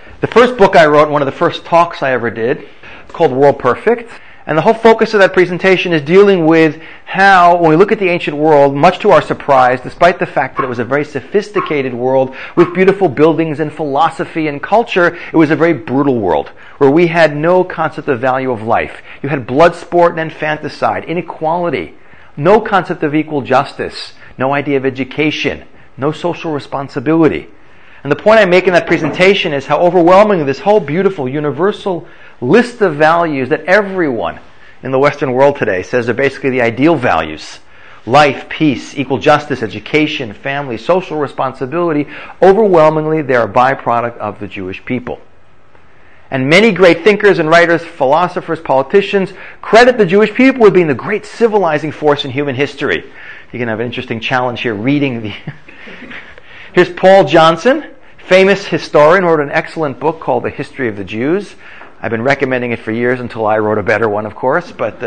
the first book I wrote, one of the first talks I ever did, called World Perfect. And the whole focus of that presentation is dealing with how, when we look at the ancient world, much to our surprise, despite the fact that it was a very sophisticated world with beautiful buildings and philosophy and culture, it was a very brutal world where we had no concept of value of life. You had blood sport and infanticide, inequality, no concept of equal justice, no idea of education, no social responsibility. And the point I make in that presentation is how overwhelmingly this whole beautiful, universal list of values that everyone in the Western world today says are basically the ideal values, life, peace, equal justice, education, family, social responsibility, overwhelmingly they're a byproduct of the Jewish people. And many great thinkers and writers, philosophers, politicians credit the Jewish people with being the great civilizing force in human history. You can have an interesting challenge here reading the... Here's Paul Johnson, famous historian, wrote an excellent book called The History of the Jews. I've been recommending it for years until I wrote a better one, of course, but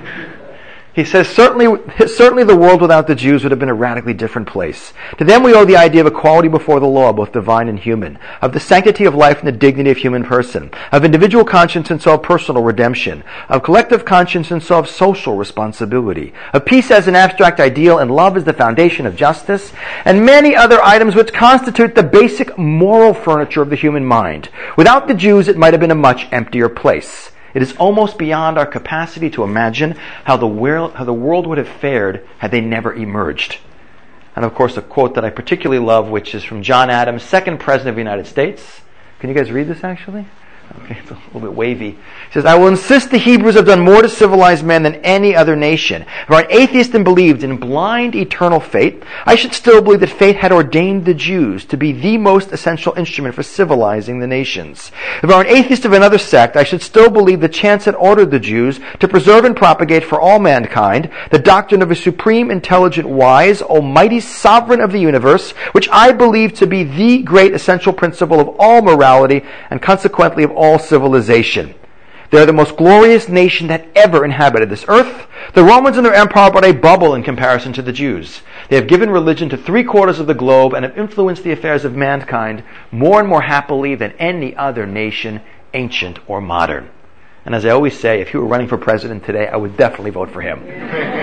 he says, certainly the world without the Jews would have been a radically different place. To them we owe the idea of equality before the law, both divine and human, of the sanctity of life and the dignity of human person, of individual conscience and so of personal redemption, of collective conscience and so of social responsibility, of peace as an abstract ideal and love as the foundation of justice, and many other items which constitute the basic moral furniture of the human mind. Without the Jews it might have been a much emptier place. It is almost beyond our capacity to imagine how the world would have fared had they never emerged. And of course, a quote that I particularly love, which is from John Adams, second President of the United States. Can you guys read this, actually? Okay, it's a little bit wavy. He says, I will insist the Hebrews have done more to civilize men than any other nation. If I were an atheist and believed in blind eternal fate, I should still believe that fate had ordained the Jews to be the most essential instrument for civilizing the nations. If I were an atheist of another sect, I should still believe that chance had ordered the Jews to preserve and propagate for all mankind the doctrine of a supreme, intelligent, wise, almighty sovereign of the universe, which I believe to be the great essential principle of all morality and consequently of all civilization. They are the most glorious nation that ever inhabited this earth. The Romans and their empire are but a bubble in comparison to the Jews. They have given religion to 3/4 of the globe and have influenced the affairs of mankind more and more happily than any other nation, ancient or modern. And as I always say, if he were running for president today, I would definitely vote for him.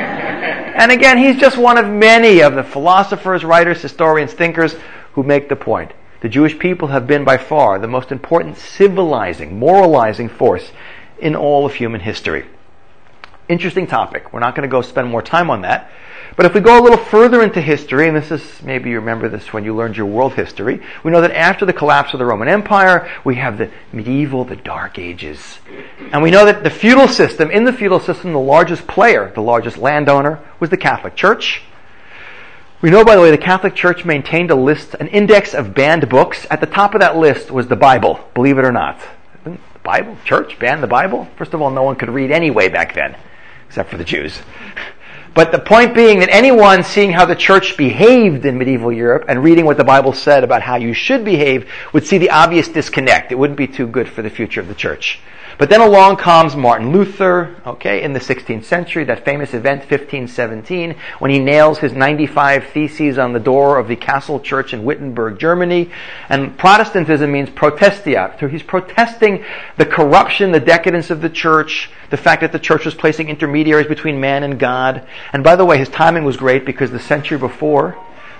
And again, he's just one of many of the philosophers, writers, historians, thinkers who make the point. The Jewish people have been by far the most important civilizing, moralizing force in all of human history. Interesting topic. We're not going to go spend more time on that. But if we go a little further into history, and this is, maybe you remember this when you learned your world history, we know that after the collapse of the Roman Empire, we have the medieval, the Dark Ages. And we know that in the feudal system, the largest player, the largest landowner, was the Catholic Church. We know, by the way, the Catholic Church maintained an index of banned books. At the top of that list was the Bible, believe it or not. The Bible? Church banned the Bible? First of all, no one could read anyway back then, except for the Jews. But the point being that anyone seeing how the church behaved in medieval Europe and reading what the Bible said about how you should behave would see the obvious disconnect. It wouldn't be too good for the future of the church. But then along comes Martin Luther, in the 16th century, that famous event, 1517, when he nails his 95 Theses on the door of the Castle Church in Wittenberg, Germany. And Protestantism means protestia. So he's protesting the corruption, the decadence of the church, the fact that the church was placing intermediaries between man and God. And by the way, his timing was great because the century before,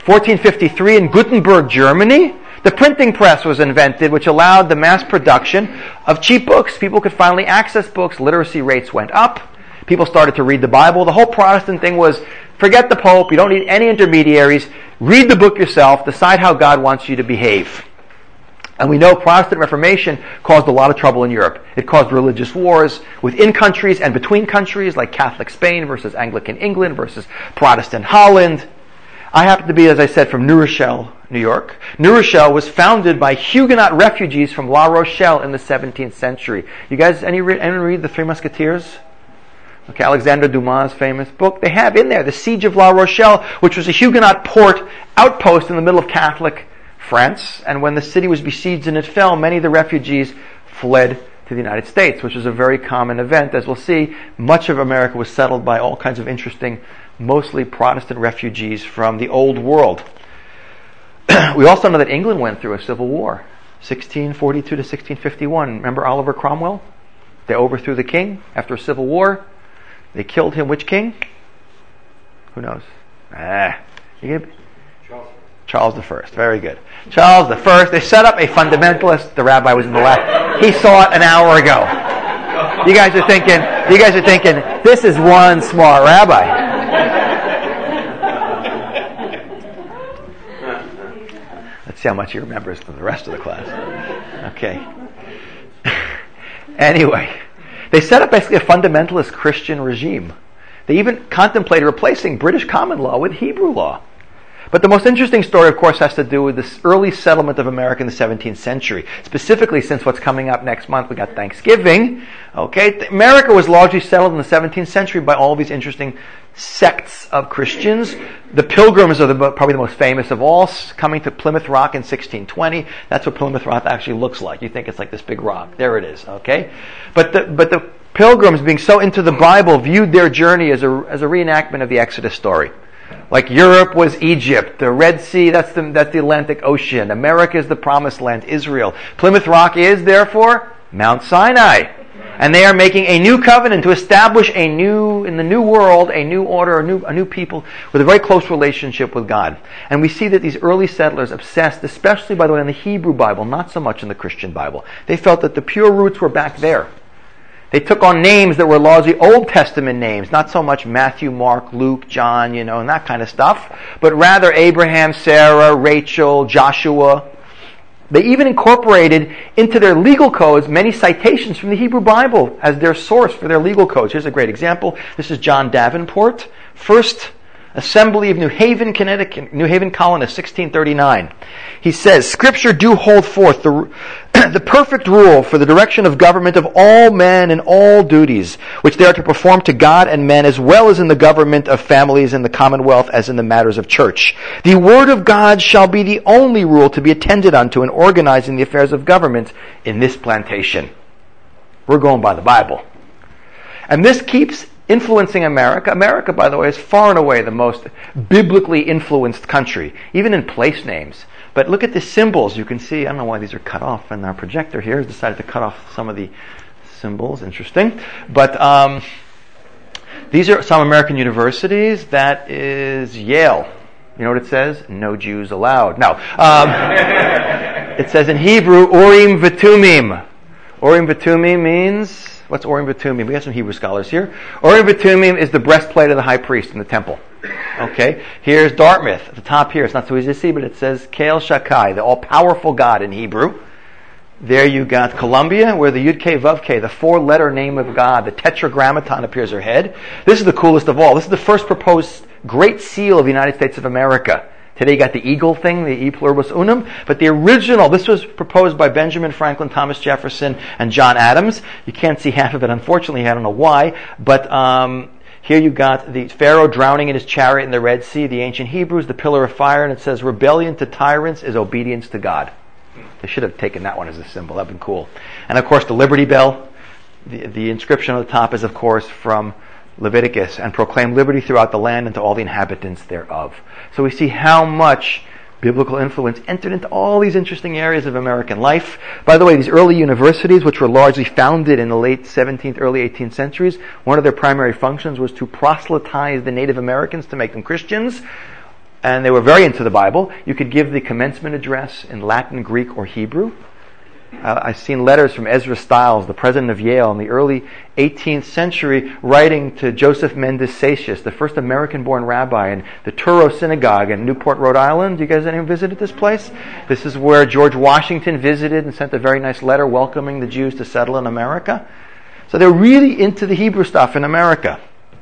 1453 in Gutenberg, Germany, the printing press was invented, which allowed the mass production of cheap books. People could finally access books. Literacy rates went up. People started to read the Bible. The whole Protestant thing was, forget the Pope. You don't need any intermediaries. Read the book yourself. Decide how God wants you to behave. And we know Protestant Reformation caused a lot of trouble in Europe. It caused religious wars within countries and between countries, like Catholic Spain versus Anglican England versus Protestant Holland. I happen to be, as I said, from New Rochelle, New York. New Rochelle was founded by Huguenot refugees from La Rochelle in the 17th century. You guys, anyone read The Three Musketeers? Okay, Alexandre Dumas' famous book. They have in there the Siege of La Rochelle, which was a Huguenot port outpost in the middle of Catholic France. And when the city was besieged and it fell, many of the refugees fled to the United States, which was a very common event. As we'll see, much of America was settled by all kinds of interesting, mostly Protestant refugees from the old world. We also know that England went through a civil war. 1642 to 1651. Remember Oliver Cromwell? They overthrew the king after a civil war. They killed him. Which king? Who knows? Charles I. Very good. Charles I. They set up a fundamentalist. The rabbi was in the left. He saw it an hour ago. You guys are thinking, this is one smart rabbi. Let's see how much he remembers from the rest of the class. Okay. Anyway, they set up basically a fundamentalist Christian regime. They even contemplated replacing British common law with Hebrew law. But the most interesting story, of course, has to do with this early settlement of America in the 17th century. Specifically, since what's coming up next month, we got Thanksgiving. Okay, America was largely settled in the 17th century by all these interesting sects of Christians. The Pilgrims are probably the most famous of all, coming to Plymouth Rock in 1620. That's what Plymouth Rock actually looks like. You think it's like this big rock. There it is. Okay, but the Pilgrims, being so into the Bible, viewed their journey as a reenactment of the Exodus story. Like Europe was Egypt, the Red Sea, that's the Atlantic Ocean. America is the Promised Land, Israel. Plymouth Rock is, therefore, Mount Sinai. And they are making a new covenant to establish in the new world, a new order, a new people with a very close relationship with God. And we see that these early settlers obsessed, especially, by the way, in the Hebrew Bible, not so much in the Christian Bible. They felt that the pure roots were back there. They took on names that were largely Old Testament names, not so much Matthew, Mark, Luke, John, and that kind of stuff, but rather Abraham, Sarah, Rachel, Joshua. They even incorporated into their legal codes many citations from the Hebrew Bible as their source for their legal codes. Here's a great example. This is John Davenport, First Assembly of New Haven, Connecticut, New Haven colonists, 1639. He says, Scripture do hold forth the perfect rule for the direction of government of all men in all duties, which they are to perform to God and men, as well as in the government of families in the commonwealth as in the matters of church. The word of God shall be the only rule to be attended unto in organizing the affairs of government in this plantation. We're going by the Bible. And this keeps influencing America. America, by the way, is far and away the most biblically influenced country, even in place names. But look at the symbols. You can see, I don't know why these are cut off, and our projector here has decided to cut off some of the symbols. Interesting. But these are some American universities. That is Yale. You know what it says? No Jews allowed. No. It says in Hebrew, Urim V'Tumim. Urim V'Tumim means... What's Urim V'Tumim? We have some Hebrew scholars here. Urim V'Tumim is the breastplate of the high priest in the temple. Okay, here's Dartmouth at the top here. It's not so easy to see, but it says Kel Shakai, the all-powerful God in Hebrew. There you got Columbia, where the Yud-Kei Vav-Kei, the four-letter name of God, the Tetragrammaton appears her head. This is the coolest of all. This is the first proposed Great Seal of the United States of America. Today you got the eagle thing, the E pluribus unum, but the original, this was proposed by Benjamin Franklin, Thomas Jefferson, and John Adams. You can't see half of it, unfortunately, I don't know why, but here you got the Pharaoh drowning in his chariot in the Red Sea, the ancient Hebrews, the pillar of fire, and it says, rebellion to tyrants is obedience to God. They should have taken that one as a symbol, that'd been cool. And of course the Liberty Bell, the inscription on the top is of course from Leviticus, and proclaim liberty throughout the land and to all the inhabitants thereof. So we see how much biblical influence entered into all these interesting areas of American life. By the way, these early universities, which were largely founded in the late 17th, early 18th centuries, one of their primary functions was to proselytize the Native Americans to make them Christians. And they were very into the Bible. You could give the commencement address in Latin, Greek, or Hebrew. I've seen letters from Ezra Stiles, the president of Yale, in the early 18th century, writing to Joseph Mendes Satius, the first American-born rabbi in the Touro Synagogue in Newport, Rhode Island. You guys anyone visited this place? This is where George Washington visited and sent a very nice letter welcoming the Jews to settle in America. So they're really into the Hebrew stuff in America.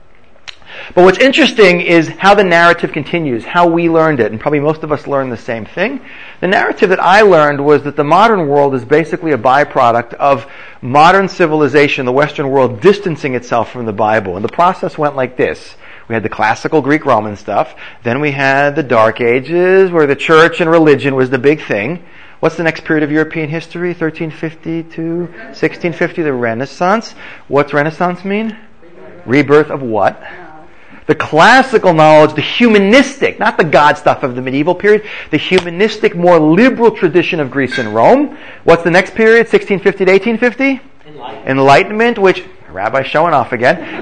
But what's interesting is how the narrative continues, how we learned it, and probably most of us learned the same thing. The narrative that I learned was that the modern world is basically a byproduct of modern civilization, the Western world distancing itself from the Bible. And the process went like this. We had the classical Greek-Roman stuff, then we had the Dark Ages, where the church and religion was the big thing. What's the next period of European history? 1350 to 1650, the Renaissance. What's Renaissance mean? Rebirth of what? The classical knowledge, the humanistic, not the God stuff of the medieval period, the humanistic, more liberal tradition of Greece and Rome. What's the next period, 1650 to 1850? Enlightenment, which, Rabbi showing off again,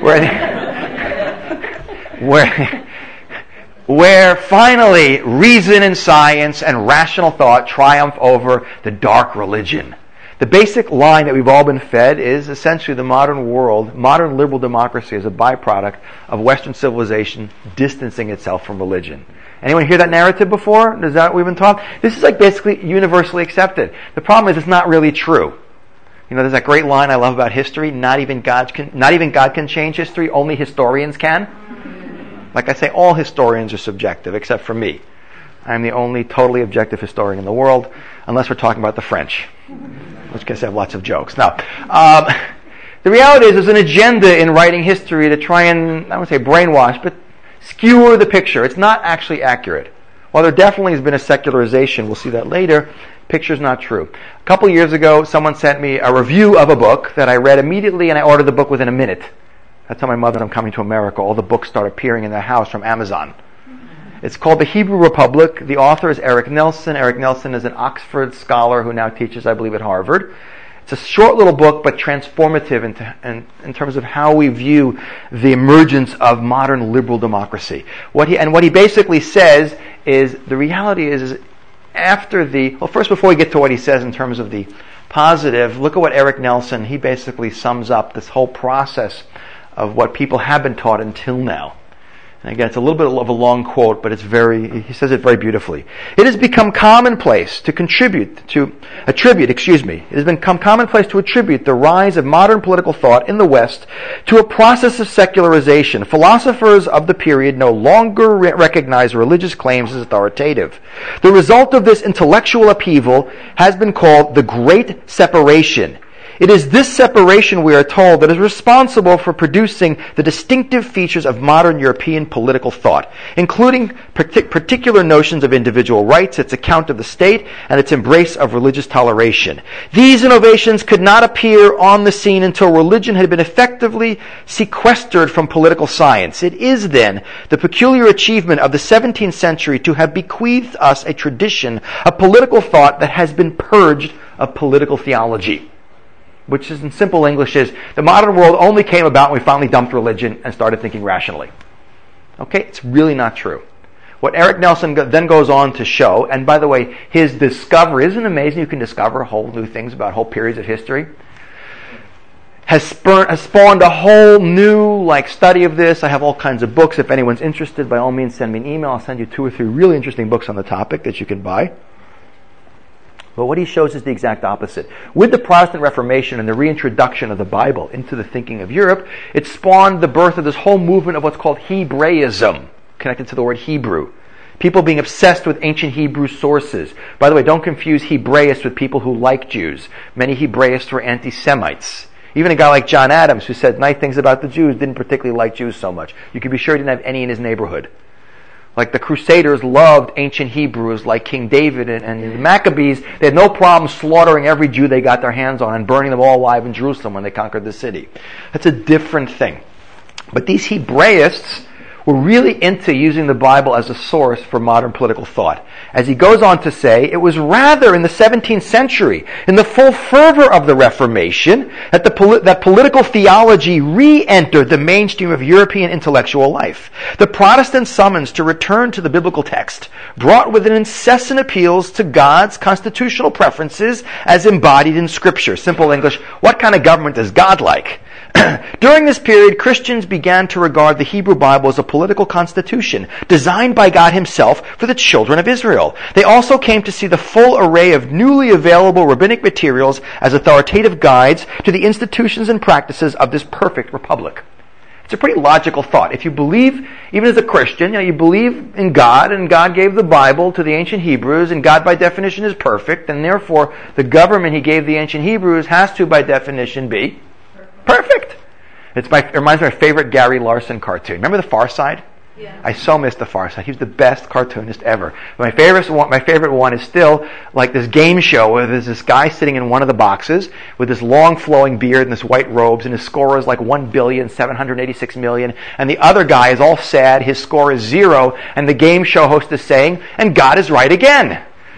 where finally reason and science and rational thought triumph over the dark religion. The basic line that we've all been fed is essentially the modern world, modern liberal democracy is a byproduct of Western civilization distancing itself from religion. Anyone hear that narrative before? Is that what we've been taught? This is like basically universally accepted. The problem is it's not really true. You know, there's that great line I love about history, not even God can change history, only historians can. Like I say, all historians are subjective except for me. I'm the only totally objective historian in the world, unless we're talking about the French. In which case I have lots of jokes. Now, the reality is there's an agenda in writing history to try and, I wouldn't say brainwash, but skewer the picture. It's not actually accurate. While there definitely has been a secularization, we'll see that later, picture's not true. A couple years ago, someone sent me a review of a book that I read immediately, and I ordered the book within a minute. I told my mother I'm coming to America. All the books start appearing in their house from Amazon. It's called The Hebrew Republic. The author is Eric Nelson. Eric Nelson is an Oxford scholar who now teaches, I believe, at Harvard. It's a short little book, but transformative in terms of how we view the emergence of modern liberal democracy. What he basically says is, the reality is after first before we get to what he says in terms of the positive, look at what Eric Nelson, he basically sums up this whole process of what people have been taught until now. And again, it's a little bit of a long quote, but he says it very beautifully. It has become commonplace to attribute the rise of modern political thought in the West to a process of secularization. Philosophers of the period no longer recognize religious claims as authoritative. The result of this intellectual upheaval has been called the Great Separation. It is this separation, we are told, that is responsible for producing the distinctive features of modern European political thought, including particular notions of individual rights, its account of the state, and its embrace of religious toleration. These innovations could not appear on the scene until religion had been effectively sequestered from political science. It is, then, the peculiar achievement of the 17th century to have bequeathed us a tradition of political thought that has been purged of political theology. Which is, in simple English, is the modern world only came about when we finally dumped religion and started thinking rationally. Okay? It's really not true. What Eric Nelson then goes on to show, and by the way, his discovery, isn't it amazing you can discover whole new things about whole periods of history? Has spawned a whole new study of this. I have all kinds of books. If anyone's interested, by all means send me an email. I'll send you 2 or 3 really interesting books on the topic that you can buy. But what he shows is the exact opposite. With the Protestant Reformation and the reintroduction of the Bible into the thinking of Europe, it spawned the birth of this whole movement of what's called Hebraism, connected to the word Hebrew. People being obsessed with ancient Hebrew sources. By the way, don't confuse Hebraists with people who like Jews. Many Hebraists were anti-Semites. Even a guy like John Adams, who said nice things about the Jews, didn't particularly like Jews so much. You can be sure he didn't have any in his neighborhood. Like the Crusaders loved ancient Hebrews like King David and the Maccabees. They had no problem slaughtering every Jew they got their hands on and burning them all alive in Jerusalem when they conquered the city. That's a different thing. But these Hebraists were really into using the Bible as a source for modern political thought. As he goes on to say, it was rather in the 17th century, in the full fervor of the Reformation, that political theology re-entered the mainstream of European intellectual life. The Protestant summons to return to the biblical text brought with it incessant appeals to God's constitutional preferences as embodied in Scripture. Simple English, what kind of government does God like? During this period, Christians began to regard the Hebrew Bible as a political constitution designed by God Himself for the children of Israel. They also came to see the full array of newly available rabbinic materials as authoritative guides to the institutions and practices of this perfect republic. It's a pretty logical thought. If you believe, even as a Christian, you believe in God, and God gave the Bible to the ancient Hebrews, and God by definition is perfect, and therefore the government He gave the ancient Hebrews has to by definition be perfect. It reminds me of my favorite Gary Larson cartoon. Remember The Far Side? Yeah. I so miss the Far Side. He was the best cartoonist ever. My favorite one is still like this game show where there's this guy sitting in one of the boxes with this long flowing beard and this white robes, and his score is like 1,786,000,000, and the other guy is all sad, his score is 0, and the game show host is saying, and God is right again.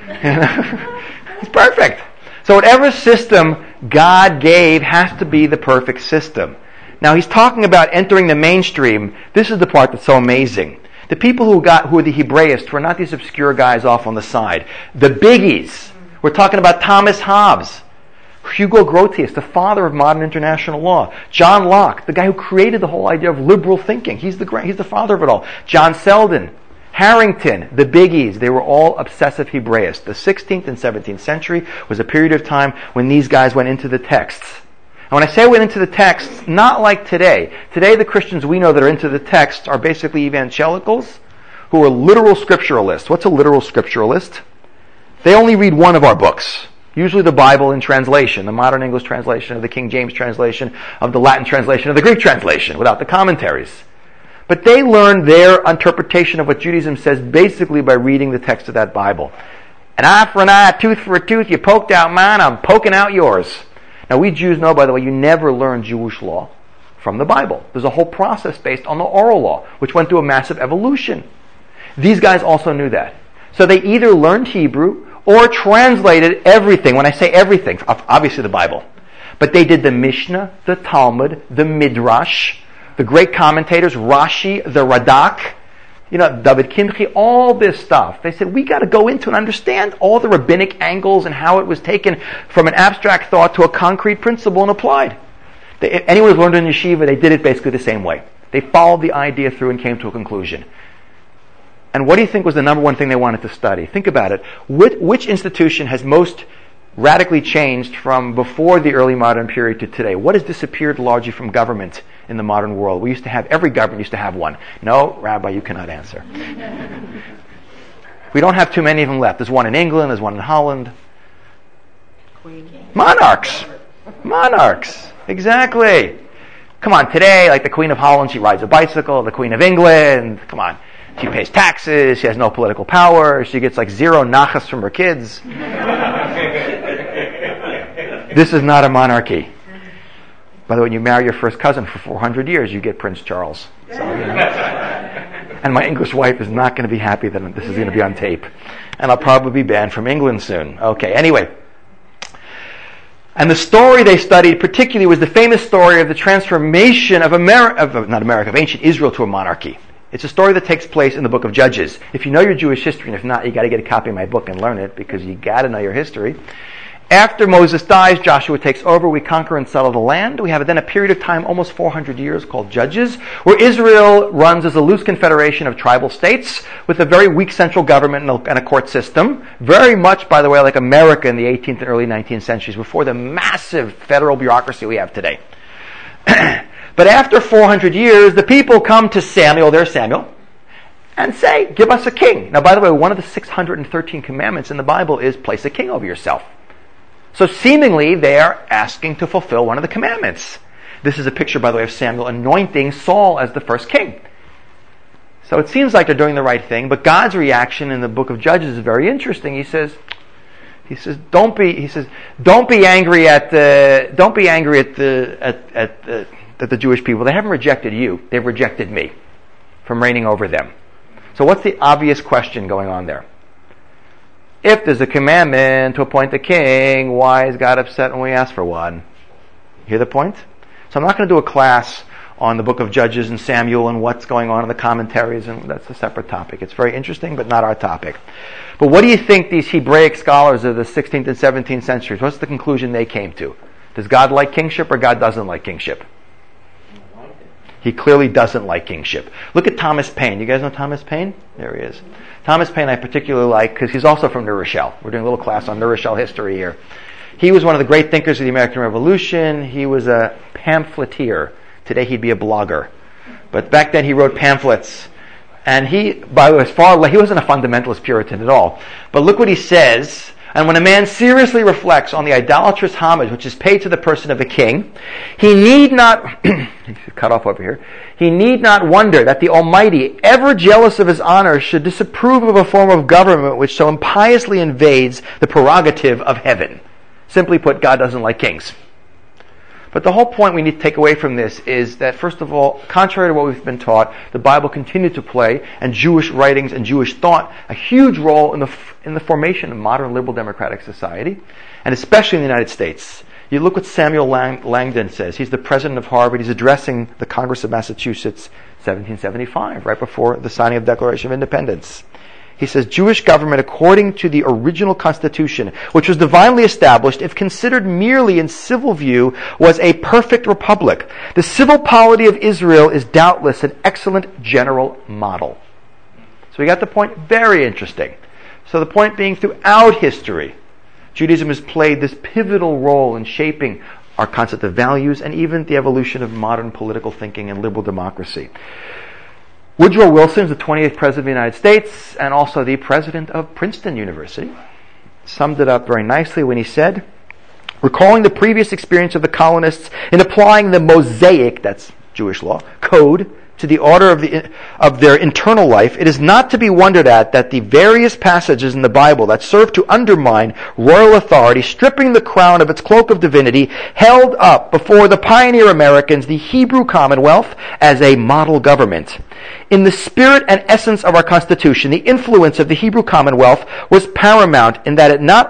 It's perfect. So whatever system God gave has to be the perfect system. Now he's talking about entering the mainstream. This is the part that's so amazing. The people who are the Hebraists were not these obscure guys off on the side. The biggies. We're talking about Thomas Hobbes, Hugo Grotius, the father of modern international law, John Locke, the guy who created the whole idea of liberal thinking. He's the father of it all. John Selden, Harrington, the biggies, they were all obsessive Hebraists. The 16th and 17th century was a period of time when these guys went into the texts. And when I say went into the texts, not like today. Today the Christians we know that are into the texts are basically evangelicals who are literal scripturalists. What's a literal scripturalist? They only read one of our books. Usually the Bible in translation, the modern English translation, of the King James translation, of the Latin translation, of the Greek translation, without the commentaries. But they learn their interpretation of what Judaism says basically by reading the text of that Bible. An eye for an eye, a tooth for a tooth, you poked out mine, I'm poking out yours. Now we Jews know, by the way, you never learn Jewish law from the Bible. There's a whole process based on the oral law, which went through a massive evolution. These guys also knew that. So they either learned Hebrew or translated everything. When I say everything, obviously the Bible. But they did the Mishnah, the Talmud, the Midrash, the great commentators, Rashi, the Radak, David Kimchi, all this stuff. They said, we got to go into and understand all the rabbinic angles and how it was taken from an abstract thought to a concrete principle and applied. Anyone who's learned in yeshiva, they did it basically the same way. They followed the idea through and came to a conclusion. And what do you think was the number one thing they wanted to study? Think about it. Which institution has most radically changed from before the early modern period to today? What has disappeared largely from government in the modern world? Every government used to have one. No, Rabbi, you cannot answer. We don't have too many of them left. There's one in England, there's one in Holland. Monarchs. Exactly. Come on, today, like the Queen of Holland, she rides a bicycle. The Queen of England, come on. She pays taxes, she has no political power, she gets like 0 nachas from her kids. This is not a monarchy. By the way, when you marry your first cousin for 400 years, you get Prince Charles. So, And my English wife is not going to be happy that this is going to be on tape. And I'll probably be banned from England soon. Okay, anyway. And the story they studied particularly was the famous story of the transformation of ancient Israel to a monarchy. It's a story that takes place in the book of Judges. If you know your Jewish history, and if not, you got to get a copy of my book and learn it, because you got to know your history. After Moses dies, Joshua takes over, we conquer and settle the land. We have then a period of time, almost 400 years, called Judges, where Israel runs as a loose confederation of tribal states with a very weak central government and a court system. Very much, by the way, like America in the 18th and early 19th centuries, before the massive federal bureaucracy we have today. But after 400 years, the people come to Samuel, and say, give us a king. Now, by the way, one of the 613 commandments in the Bible is place a king over yourself. So seemingly, they are asking to fulfill one of the commandments. This is a picture, by the way, of Samuel anointing Saul as the first king. So it seems like they're doing the right thing, but God's reaction in the book of Judges is very interesting. He says, don't be angry at the Jewish people. They haven't rejected you. They've rejected me from reigning over them. So what's the obvious question going on there? If there's a commandment to appoint a king, why is God upset when we ask for one? Hear the point? So I'm not going to do a class on the book of Judges and Samuel and what's going on in the commentaries, and that's a separate topic. It's very interesting, but not our topic. But what do you think these Hebraic scholars of the 16th and 17th centuries, what's the conclusion they came to? Does God like kingship or God doesn't like kingship? He clearly doesn't like kingship. Look at Thomas Paine. You guys know Thomas Paine? There he is. Thomas Paine I particularly like because he's also from New Rochelle. We're doing a little class on New Rochelle history here. He was one of the great thinkers of the American Revolution. He was a pamphleteer. Today he'd be a blogger. But back then he wrote pamphlets. And he wasn't a fundamentalist Puritan at all. But look what he says And when a man seriously reflects on the idolatrous homage which is paid to the person of a king, he need not, cut off over here, he need not wonder that the Almighty, ever jealous of his honor, should disapprove of a form of government which so impiously invades the prerogative of heaven. Simply put, God doesn't like kings. But the whole point we need to take away from this is that, first of all, contrary to what we've been taught, the Bible continued to play, and Jewish writings and Jewish thought, a huge role in the formation of modern liberal democratic society, and especially in the United States. You look what Samuel Langdon says. He's the president of Harvard. He's addressing the Congress of Massachusetts, 1775, right before the signing of the Declaration of Independence. He says, Jewish government, according to the original Constitution, which was divinely established, if considered merely in civil view, was a perfect republic. The civil polity of Israel is doubtless an excellent general model. So we got the point. Very interesting. So the point being, throughout history, Judaism has played this pivotal role in shaping our concept of values and even the evolution of modern political thinking and liberal democracy. Woodrow Wilson is the 28th President of the United States and also the President of Princeton University. Summed it up very nicely when he said, recalling the previous experience of the colonists in applying the Mosaic, that's Jewish law, code to the order of their internal life, it is not to be wondered at that the various passages in the Bible that serve to undermine royal authority, stripping the crown of its cloak of divinity, held up before the pioneer Americans the Hebrew Commonwealth as a model government. In the spirit and essence of our Constitution, the influence of the Hebrew Commonwealth was paramount in that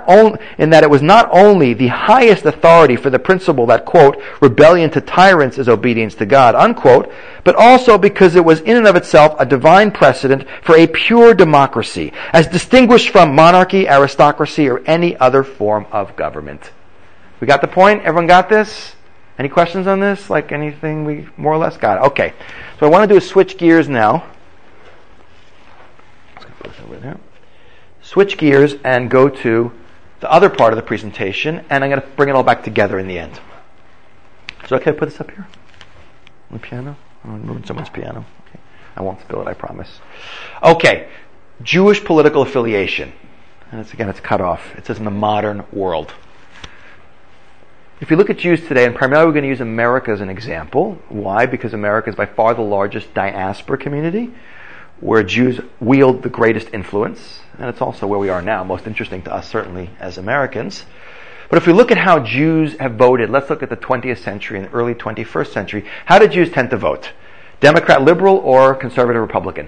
it was not only the highest authority for the principle that, quote, rebellion to tyrants is obedience to God, unquote, but also because it was in and of itself a divine precedent for a pure democracy, as distinguished from monarchy, aristocracy, or any other form of government. We got the point? Everyone got this? Any questions on this? Like anything we more or less got? Okay. So what I want to do is switch gears now. Let's put this over there. Switch gears and go to the other part of the presentation, and I'm going to bring it all back together in the end. So okay, put this up here? On the piano? I'm moving someone's piano. Okay. I won't spill it, I promise. Okay. Jewish political affiliation. And it's cut off. It says in the modern world. If you look at Jews today, and primarily we're going to use America as an example. Why? Because America is by far the largest diaspora community, where Jews wield the greatest influence, and it's also where we are now, most interesting to us certainly as Americans. But if we look at how Jews have voted, let's look at the 20th century and the early 21st century. How did Jews tend to vote? Democrat, liberal, or conservative, Republican?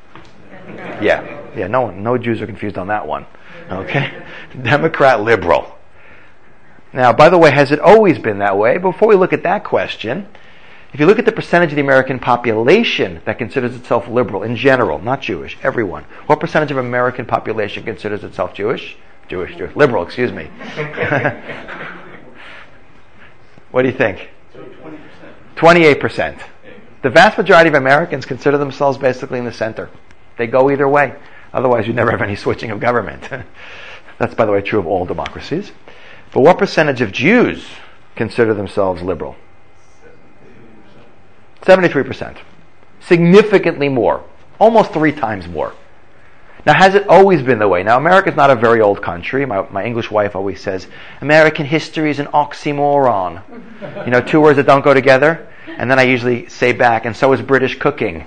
Yeah, no Jews are confused on that one. Okay? Democrat, liberal. Now, by the way, has it always been that way? Before we look at that question, if you look at the percentage of the American population that considers itself liberal in general, not Jewish, everyone, what percentage of American population considers itself Jewish? Jewish, liberal, excuse me. What do you think? 28%. The vast majority of Americans consider themselves basically in the center. They go either way. Otherwise, you never have any switching of government. That's, by the way, true of all democracies. But what percentage of Jews consider themselves liberal? 73%. Significantly more. Almost 3 times more. Now, has it always been the way? Now, America's not a very old country. My English wife always says, American history is an oxymoron. 2 words that don't go together. And then I usually say back, and so is British cooking.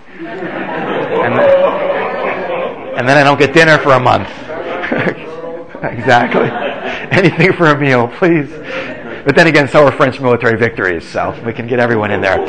And then I don't get dinner for a month. Exactly. Anything for a meal, please. But then again, so are French military victories, so we can get everyone in there.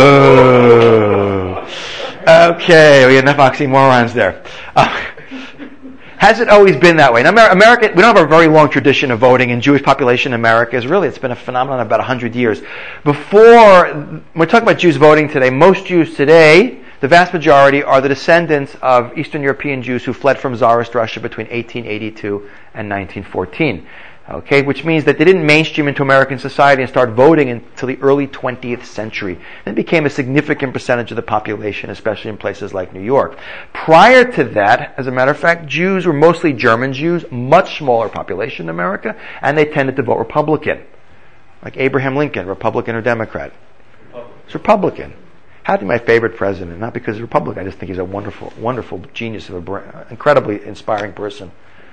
Okay, we have enough oxymorons there. Has it always been that way? Now, America, we don't have a very long tradition of voting, and Jewish population in America it's been a phenomenon of about 100 years. When we're talking about Jews voting today, most Jews today, the vast majority, are the descendants of Eastern European Jews who fled from Tsarist Russia between 1882 and 1914. Okay, which means that they didn't mainstream into American society and start voting until the early 20th century. It became a significant percentage of the population, especially in places like New York. Prior to that, as a matter of fact, Jews were mostly German Jews, much smaller population in America, and they tended to vote Republican. Like Abraham Lincoln, Republican or Democrat? It's Republican. Had to be my favorite president, not because he's Republican. I just think he's a wonderful, wonderful genius of an incredibly inspiring person.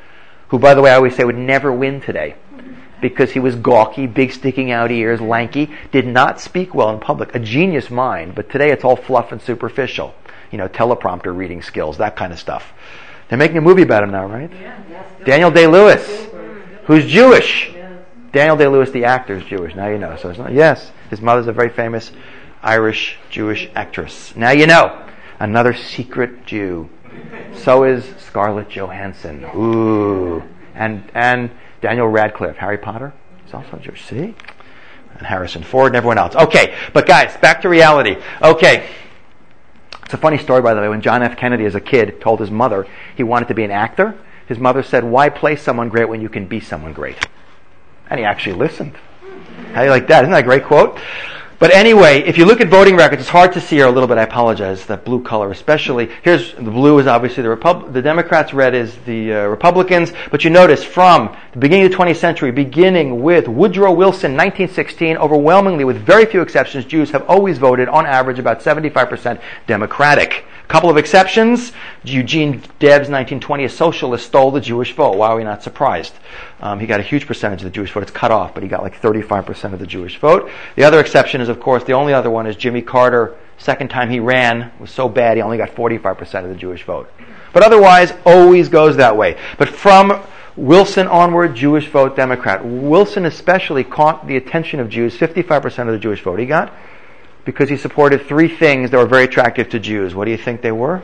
who, by the way, I always say would never win today because he was gawky, big sticking out ears, lanky, did not speak well in public. A genius mind, but today it's all fluff and superficial. Teleprompter reading skills, that kind of stuff. They're making a movie about him now, right? Yeah. Daniel Day-Lewis, who's Jewish. Daniel Day-Lewis, the actor, is Jewish. Now you know. So it's not, yes, his mother's a very famous Irish Jewish actress. Now you know. Another secret Jew. So is Scarlett Johansson. Ooh. And Daniel Radcliffe, Harry Potter, is also Jewish. See? And Harrison Ford and everyone else. Okay, but guys, back to reality. Okay. It's a funny story, by the way. When John F. Kennedy, as a kid, told his mother he wanted to be an actor, his mother said, "Why play someone great when you can be someone great?" And he actually listened. How do you like that? Isn't that a great quote? But anyway, if you look at voting records, it's hard to see here a little bit. I apologize. That blue color especially. Here's the blue is obviously the Democrats, red is the Republicans. But you notice from the beginning of the 20th century, beginning with Woodrow Wilson, 1916, overwhelmingly, with very few exceptions, Jews have always voted, on average, about 75% Democratic. Couple of exceptions. Eugene Debs, 1920, a socialist, stole the Jewish vote. Why are we not surprised? He got a huge percentage of the Jewish vote. It's cut off, but he got like 35% of the Jewish vote. The other exception is, of course, the only other one is Jimmy Carter. Second time he ran was so bad he only got 45% of the Jewish vote. But otherwise, always goes that way. But from Wilson onward, Jewish vote Democrat. Wilson especially caught the attention of Jews, 55% of the Jewish vote he got, because he supported three things that were very attractive to Jews. What do you think they were?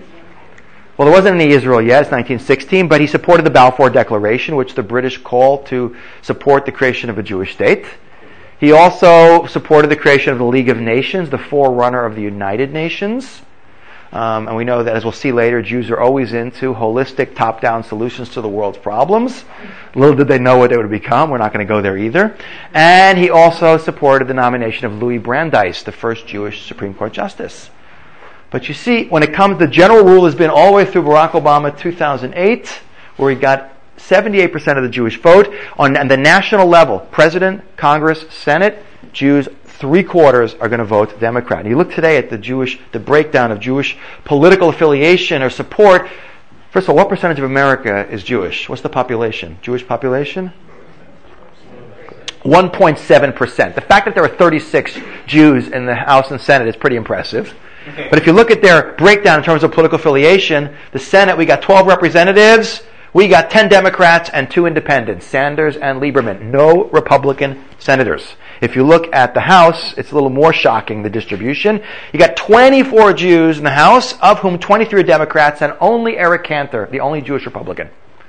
Well, there wasn't any Israel yet, it's 1916, but he supported the Balfour Declaration, which the British called to support the creation of a Jewish state. He also supported the creation of the League of Nations, the forerunner of the United Nations. And we know that, as we'll see later, Jews are always into holistic, top-down solutions to the world's problems. Little did they know what they would become. We're not going to go there either. And he also supported the nomination of Louis Brandeis, the first Jewish Supreme Court justice. But you see, when it comes, the general rule has been all the way through Barack Obama 2008, where he got 78% of the Jewish vote. On the national level, President, Congress, Senate, Jews, 3/4 are going to vote Democrat. And you look today at the breakdown of Jewish political affiliation or support. First of all, what percentage of America is Jewish? What's the population? Jewish population? 1.7%. The fact that there are 36 Jews in the House and Senate is pretty impressive. But if you look at their breakdown in terms of political affiliation, the Senate, we got 12 representatives, we got 10 Democrats and 2 independents, Sanders and Lieberman. No Republican senators. If you look at the House, it's a little more shocking, the distribution. You got 24 Jews in the House, of whom 23 are Democrats, and only Eric Cantor, the only Jewish Republican.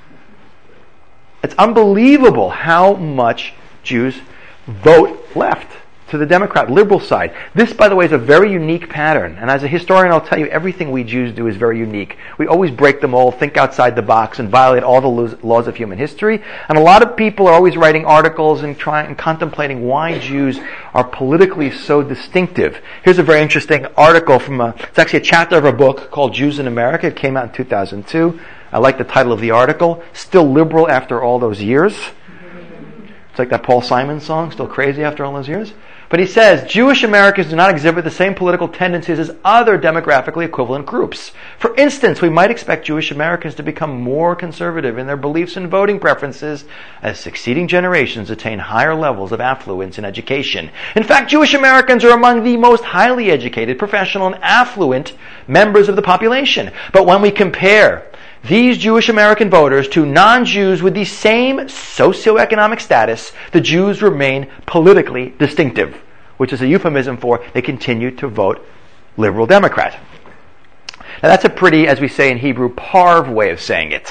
It's unbelievable how much Jews vote left to the Democrat, liberal side. This, by the way, is a very unique pattern. And as a historian, I'll tell you, everything we Jews do is very unique. We always break the mold, think outside the box, and violate all the laws of human history. And a lot of people are always writing articles and contemplating why Jews are politically so distinctive. Here's a very interesting article it's actually a chapter of a book called Jews in America. It came out in 2002. I like the title of the article, Still Liberal After All Those Years. It's like that Paul Simon song, Still Crazy After All Those Years. But he says, Jewish Americans do not exhibit the same political tendencies as other demographically equivalent groups. For instance, we might expect Jewish Americans to become more conservative in their beliefs and voting preferences as succeeding generations attain higher levels of affluence and education. In fact, Jewish Americans are among the most highly educated, professional, and affluent members of the population. But when we compare these Jewish American voters to non-Jews with the same socioeconomic status, the Jews remain politically distinctive, which is a euphemism for they continue to vote liberal Democrat. Now that's a pretty, as we say in Hebrew, parv way of saying it.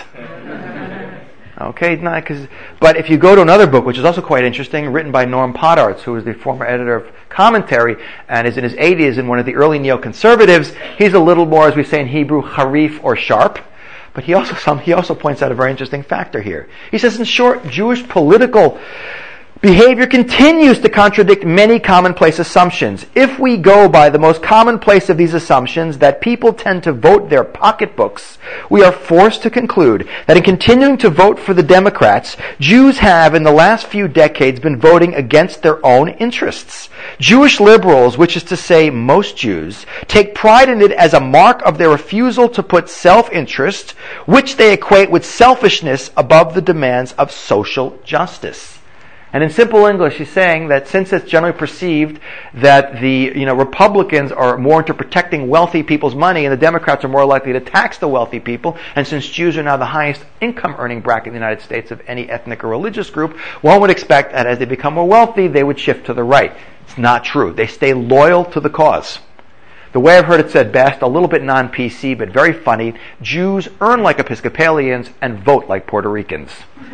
Okay, but if you go to another book, which is also quite interesting, written by Norm Podarts, who is the former editor of Commentary and is in his 80s and one of the early neoconservatives, he's a little more, as we say in Hebrew, harif or sharp. But he also points out a very interesting factor here. He says, in short, Jewish political Behavior continues to contradict many commonplace assumptions. If we go by the most commonplace of these assumptions, that people tend to vote their pocketbooks, we are forced to conclude that in continuing to vote for the Democrats, Jews have in the last few decades been voting against their own interests. Jewish liberals, which is to say most Jews, take pride in it as a mark of their refusal to put self-interest, which they equate with selfishness, above the demands of social justice. And in simple English, he's saying that since it's generally perceived that the Republicans are more into protecting wealthy people's money and the Democrats are more likely to tax the wealthy people, and since Jews are now the highest income earning bracket in the United States of any ethnic or religious group, one would expect that as they become more wealthy, they would shift to the right. It's not true. They stay loyal to the cause. The way I've heard it said best, a little bit non-PC, but very funny, Jews earn like Episcopalians and vote like Puerto Ricans.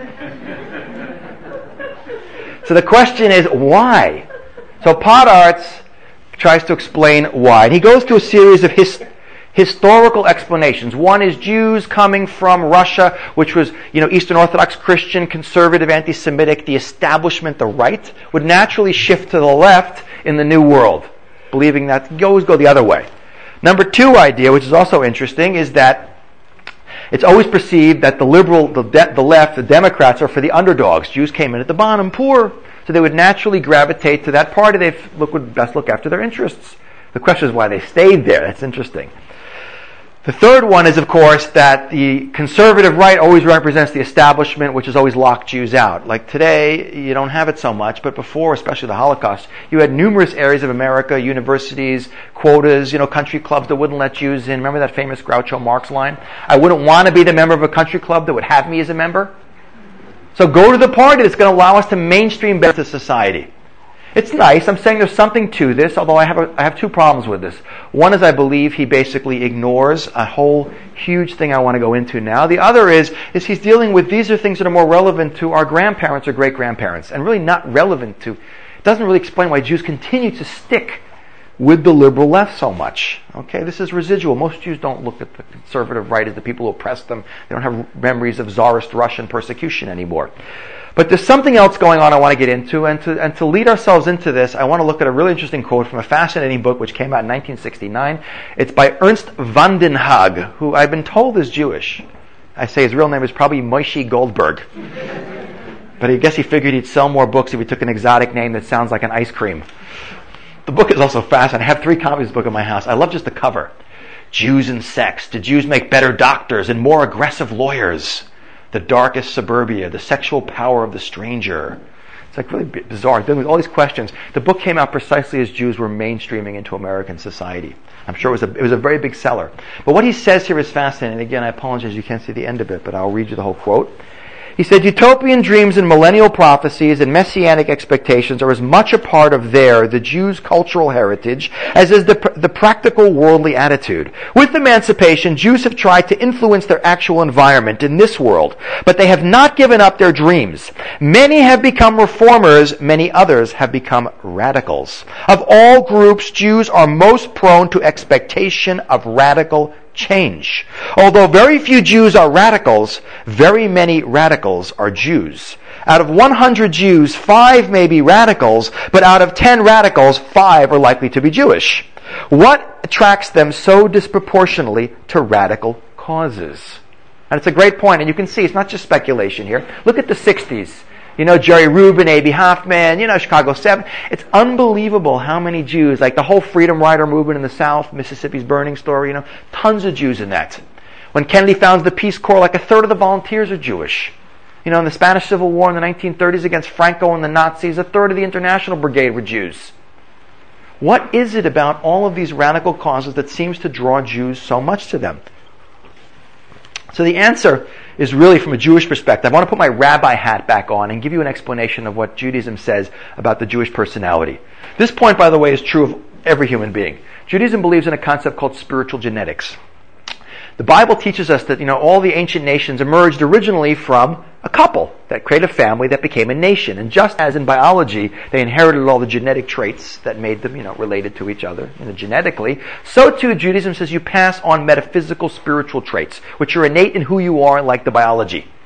So the question is, why? So Podarz tries to explain why. And he goes through a series of historical explanations. One is Jews coming from Russia, which was, Eastern Orthodox Christian, conservative, anti-Semitic, the establishment, the right, would naturally shift to the left in the New World, believing that you always go the other way. Number two idea, which is also interesting, is that it's always perceived that the liberal, the left, the Democrats are for the underdogs. Jews came in at the bottom, poor, so they would naturally gravitate to that party. They would best look after their interests. The question is why they stayed there. That's interesting. The third one is, of course, that the conservative right always represents the establishment, which has always locked Jews out. Like today, you don't have it so much, but before, especially the Holocaust, you had numerous areas of America, universities, quotas, country clubs that wouldn't let Jews in. Remember that famous Groucho Marx line? I wouldn't want to be the member of a country club that would have me as a member. So go to the party that's going to allow us to mainstream better to society. It's nice. I'm saying there's something to this, although I have two problems with this. One is I believe he basically ignores a whole huge thing I want to go into now. The other is he's dealing with these are things that are more relevant to our grandparents or great-grandparents and really not relevant to, it doesn't really explain why Jews continue to stick with the liberal left so much. Okay, this is residual. Most Jews don't look at the conservative right as the people who oppressed them. They don't have memories of Tsarist Russian persecution anymore. But there's something else going on I want to get into, and to lead ourselves into this, I want to look at a really interesting quote from a fascinating book which came out in 1969. It's by Ernst Vandenhag, who I've been told is Jewish. I say his real name is probably Moshe Goldberg. But I guess he figured he'd sell more books if he took an exotic name that sounds like an ice cream. The book is also fascinating. I have 3 copies of the book in my house. I love just the cover. Jews and Sex. Do Jews make better doctors and more aggressive lawyers? The darkest suburbia, the sexual power of the stranger. It's like really bizarre, dealing with all these questions. The book came out precisely as Jews were mainstreaming into American society. I'm sure it was a very big seller. But what he says here is fascinating. Again, I apologize you can't see the end of it, but I'll read you the whole quote. He said, utopian dreams and millennial prophecies and messianic expectations are as much a part of the Jews' cultural heritage, as is the practical worldly attitude. With emancipation, Jews have tried to influence their actual environment in this world, but they have not given up their dreams. Many have become reformers, many others have become radicals. Of all groups, Jews are most prone to expectation of radical change. Although very few Jews are radicals, very many radicals are Jews. Out of 100 Jews, 5 may be radicals, but out of 10 radicals, 5 are likely to be Jewish. What attracts them so disproportionately to radical causes? And it's a great point, and you can see it's not just speculation here. Look at the 60s. Jerry Rubin, A.B. Hoffman, Chicago 7. It's unbelievable how many Jews, like the whole Freedom Rider movement in the South, Mississippi's burning story, tons of Jews in that. When Kennedy founds the Peace Corps, like a third of the volunteers are Jewish. In the Spanish Civil War in the 1930s against Franco and the Nazis, a third of the International Brigade were Jews. What is it about all of these radical causes that seems to draw Jews so much to them? So the answer is really from a Jewish perspective. I want to put my rabbi hat back on and give you an explanation of what Judaism says about the Jewish personality. This point, by the way, is true of every human being. Judaism believes in a concept called spiritual genetics. The Bible teaches us that, all the ancient nations emerged originally from a couple that created a family that became a nation. And just as in biology, they inherited all the genetic traits that made them, related to each other, genetically, so too Judaism says you pass on metaphysical spiritual traits, which are innate in who you are, like the biology.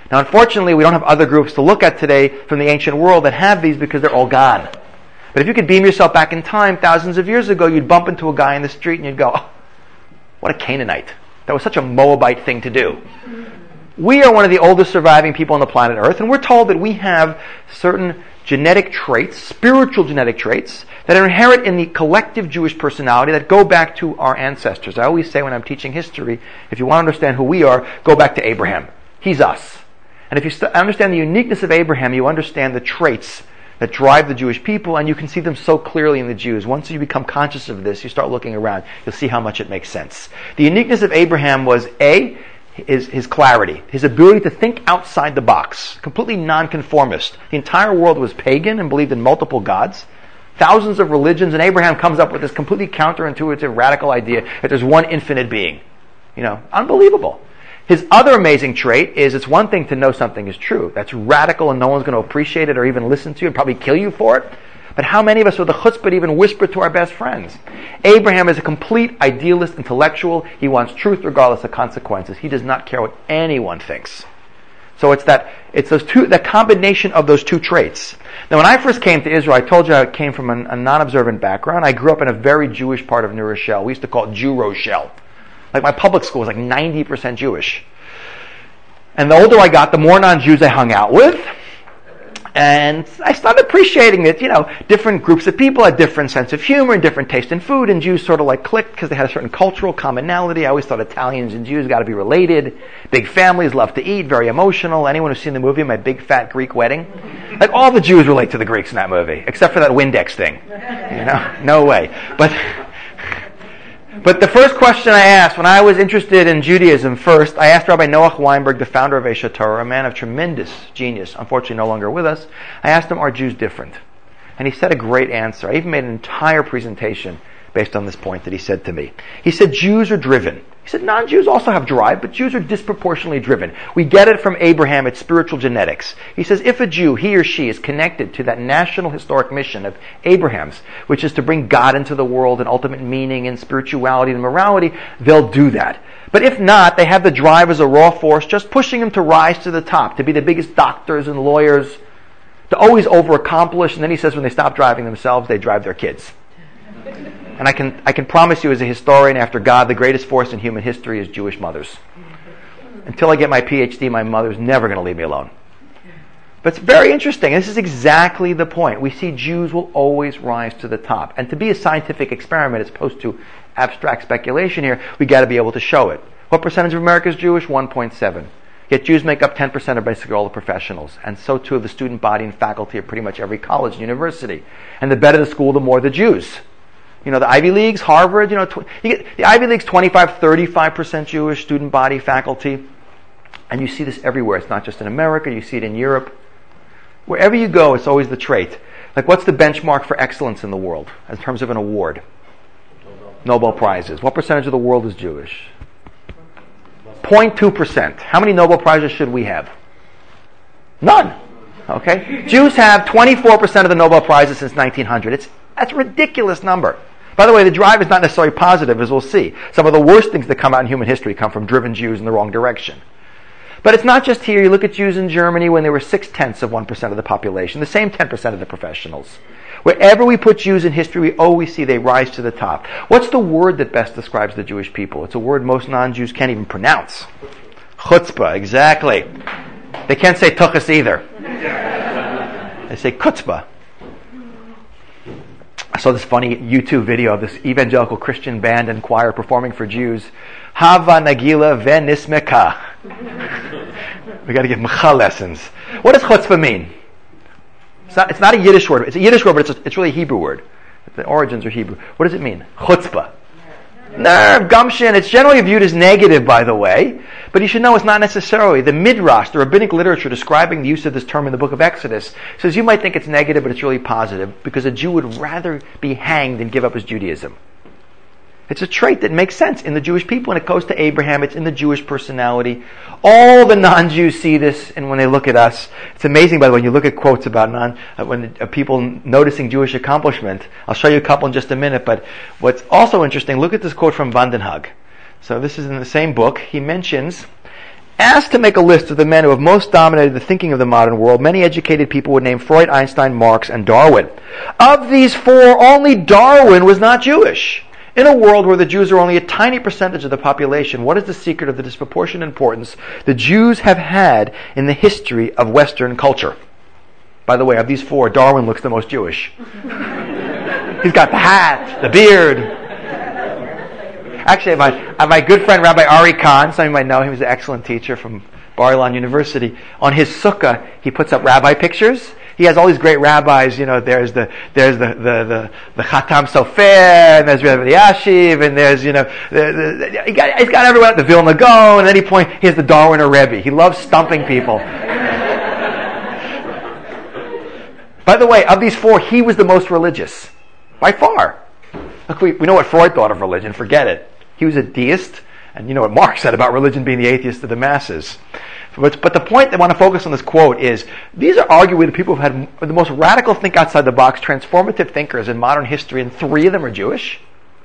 Now, unfortunately, we don't have other groups to look at today from the ancient world that have these because they're all gone. But if you could beam yourself back in time, thousands of years ago, you'd bump into a guy in the street and you'd go, oh, what a Canaanite. That was such a Moabite thing to do. We are one of the oldest surviving people on the planet Earth, and we're told that we have certain genetic traits, spiritual genetic traits, that are inherent in the collective Jewish personality that go back to our ancestors. I always say when I'm teaching history, if you want to understand who we are, go back to Abraham. He's us. And if you understand the uniqueness of Abraham, you understand the traits that drive the Jewish people, and you can see them so clearly in the Jews. Once you become conscious of this, you start looking around, you'll see how much it makes sense. The uniqueness of Abraham was his clarity, his ability to think outside the box, completely nonconformist. The entire world was pagan and believed in multiple gods, thousands of religions, and Abraham comes up with this completely counterintuitive, radical idea that there's one infinite being. Unbelievable. His other amazing trait is it's one thing to know something is true. That's radical and no one's going to appreciate it or even listen to you and probably kill you for it. But how many of us with the chutzpah to even whisper to our best friends? Abraham is a complete idealist, intellectual. He wants truth regardless of consequences. He does not care what anyone thinks. So it's that combination of those two traits. Now, when I first came to Israel, I told you I came from a non-observant background. I grew up in a very Jewish part of New Rochelle. We used to call it Jew Rochelle. Like my public school was like 90% Jewish. And the older I got, the more non-Jews I hung out with. And I started appreciating that, different groups of people had different sense of humor and different taste in food, and Jews sort of like clicked because they had a certain cultural commonality. I always thought Italians and Jews got to be related. Big families, love to eat, very emotional. Anyone who's seen the movie, My Big Fat Greek Wedding? Like all the Jews relate to the Greeks in that movie, except for that Windex thing. No way. But the first question I asked when I was interested in Judaism first, I asked Rabbi Noach Weinberg, the founder of Aish HaTorah, a man of tremendous genius, unfortunately no longer with us. I asked him, are Jews different? And he said a great answer. I even made an entire presentation based on this point that he said to me. He said, Jews are driven. He said, non-Jews also have drive, but Jews are disproportionately driven. We get it from Abraham, it's spiritual genetics. He says, if a Jew, he or she, is connected to that national historic mission of Abraham's, which is to bring God into the world and ultimate meaning and spirituality and morality, they'll do that. But if not, they have the drive as a raw force, just pushing them to rise to the top, to be the biggest doctors and lawyers, to always overaccomplish. And then he says when they stop driving themselves, they drive their kids. And I can promise you as a historian, after God, the greatest force in human history is Jewish mothers. Until I get my PhD, my mother's never going to leave me alone. But it's very interesting. This is exactly the point. We see Jews will always rise to the top. And to be a scientific experiment as opposed to abstract speculation here, we got to be able to show it. What percentage of America is Jewish? 1.7. Yet Jews make up 10% of basically all the professionals. And so too of the student body and faculty of pretty much every college and university. And the better the school, the more the Jews. The Ivy Leagues, Harvard, the Ivy League's 35% Jewish student body, faculty. And you see this everywhere. It's not just in America, you see it in Europe. Wherever you go, it's always the trait. Like, what's the benchmark for excellence in the world in terms of an award? Nobel Prizes. What percentage of the world is Jewish? 0.2%. How many Nobel Prizes should we have? None. Okay? Jews have 24% of the Nobel Prizes since 1900. That's a ridiculous number. By the way, the drive is not necessarily positive, as we'll see. Some of the worst things that come out in human history come from driven Jews in the wrong direction. But it's not just here. You look at Jews in Germany when they were 0.6% of the population, the same 10% of the professionals. Wherever we put Jews in history, we always see they rise to the top. What's the word that best describes the Jewish people? It's a word most non-Jews can't even pronounce. Chutzpah, exactly. They can't say tuchas either. They say kutzpah. I saw this funny YouTube video of this evangelical Christian band and choir performing for Jews. Hava Nagila Venismeka. We got to give mecha lessons. What does chutzpah mean? It's not a Yiddish word. It's a Yiddish word, but it's really a Hebrew word. The origins are Hebrew. What does it mean? Chutzpah. Nerve, gumption. It's generally viewed as negative, by the way. But you should know it's not necessarily. The Midrash, the rabbinic literature describing the use of this term in the book of Exodus, says you might think it's negative, but it's really positive, because a Jew would rather be hanged than give up his Judaism. It's a trait that makes sense in the Jewish people. When it goes to Abraham, it's in the Jewish personality. All the non-Jews see this, and when they look at us, it's amazing, by the way, when you look at quotes about people noticing Jewish accomplishment. I'll show you a couple in just a minute, but what's also interesting, look at this quote from Vandenhag. So this is in the same book. He mentions Asked to make a list of the men who have most dominated the thinking of the modern world, many educated people would name Freud, Einstein, Marx, and Darwin. Of these four, only Darwin was not Jewish. In a world where the Jews are only a tiny percentage of the population, what is the secret of the disproportionate importance the Jews have had in the history of Western culture? By the way, of these four, Darwin looks the most Jewish. He's got the hat, the beard. Actually, my good friend Rabbi Ari Kahn, some of you might know him, he's an excellent teacher from Bar-Ilan University. On his sukkah, he puts up rabbi pictures. He has all these great rabbis, there's the Chatam Sofer, and there's Rabbi Yashiv, and there's, he's got everyone at the Vilna Gaon, and at any point, he has the Darwiner Rebbe. He loves stumping people. By the way, of these four, he was the most religious. By far. Look, we know what Freud thought of religion, forget it. He was a deist, and you know what Marx said about religion being the atheist of the masses. But the point I want to focus on this quote is, these are arguably the people who've had the most radical think outside the box, transformative thinkers in modern history, and three of them are Jewish.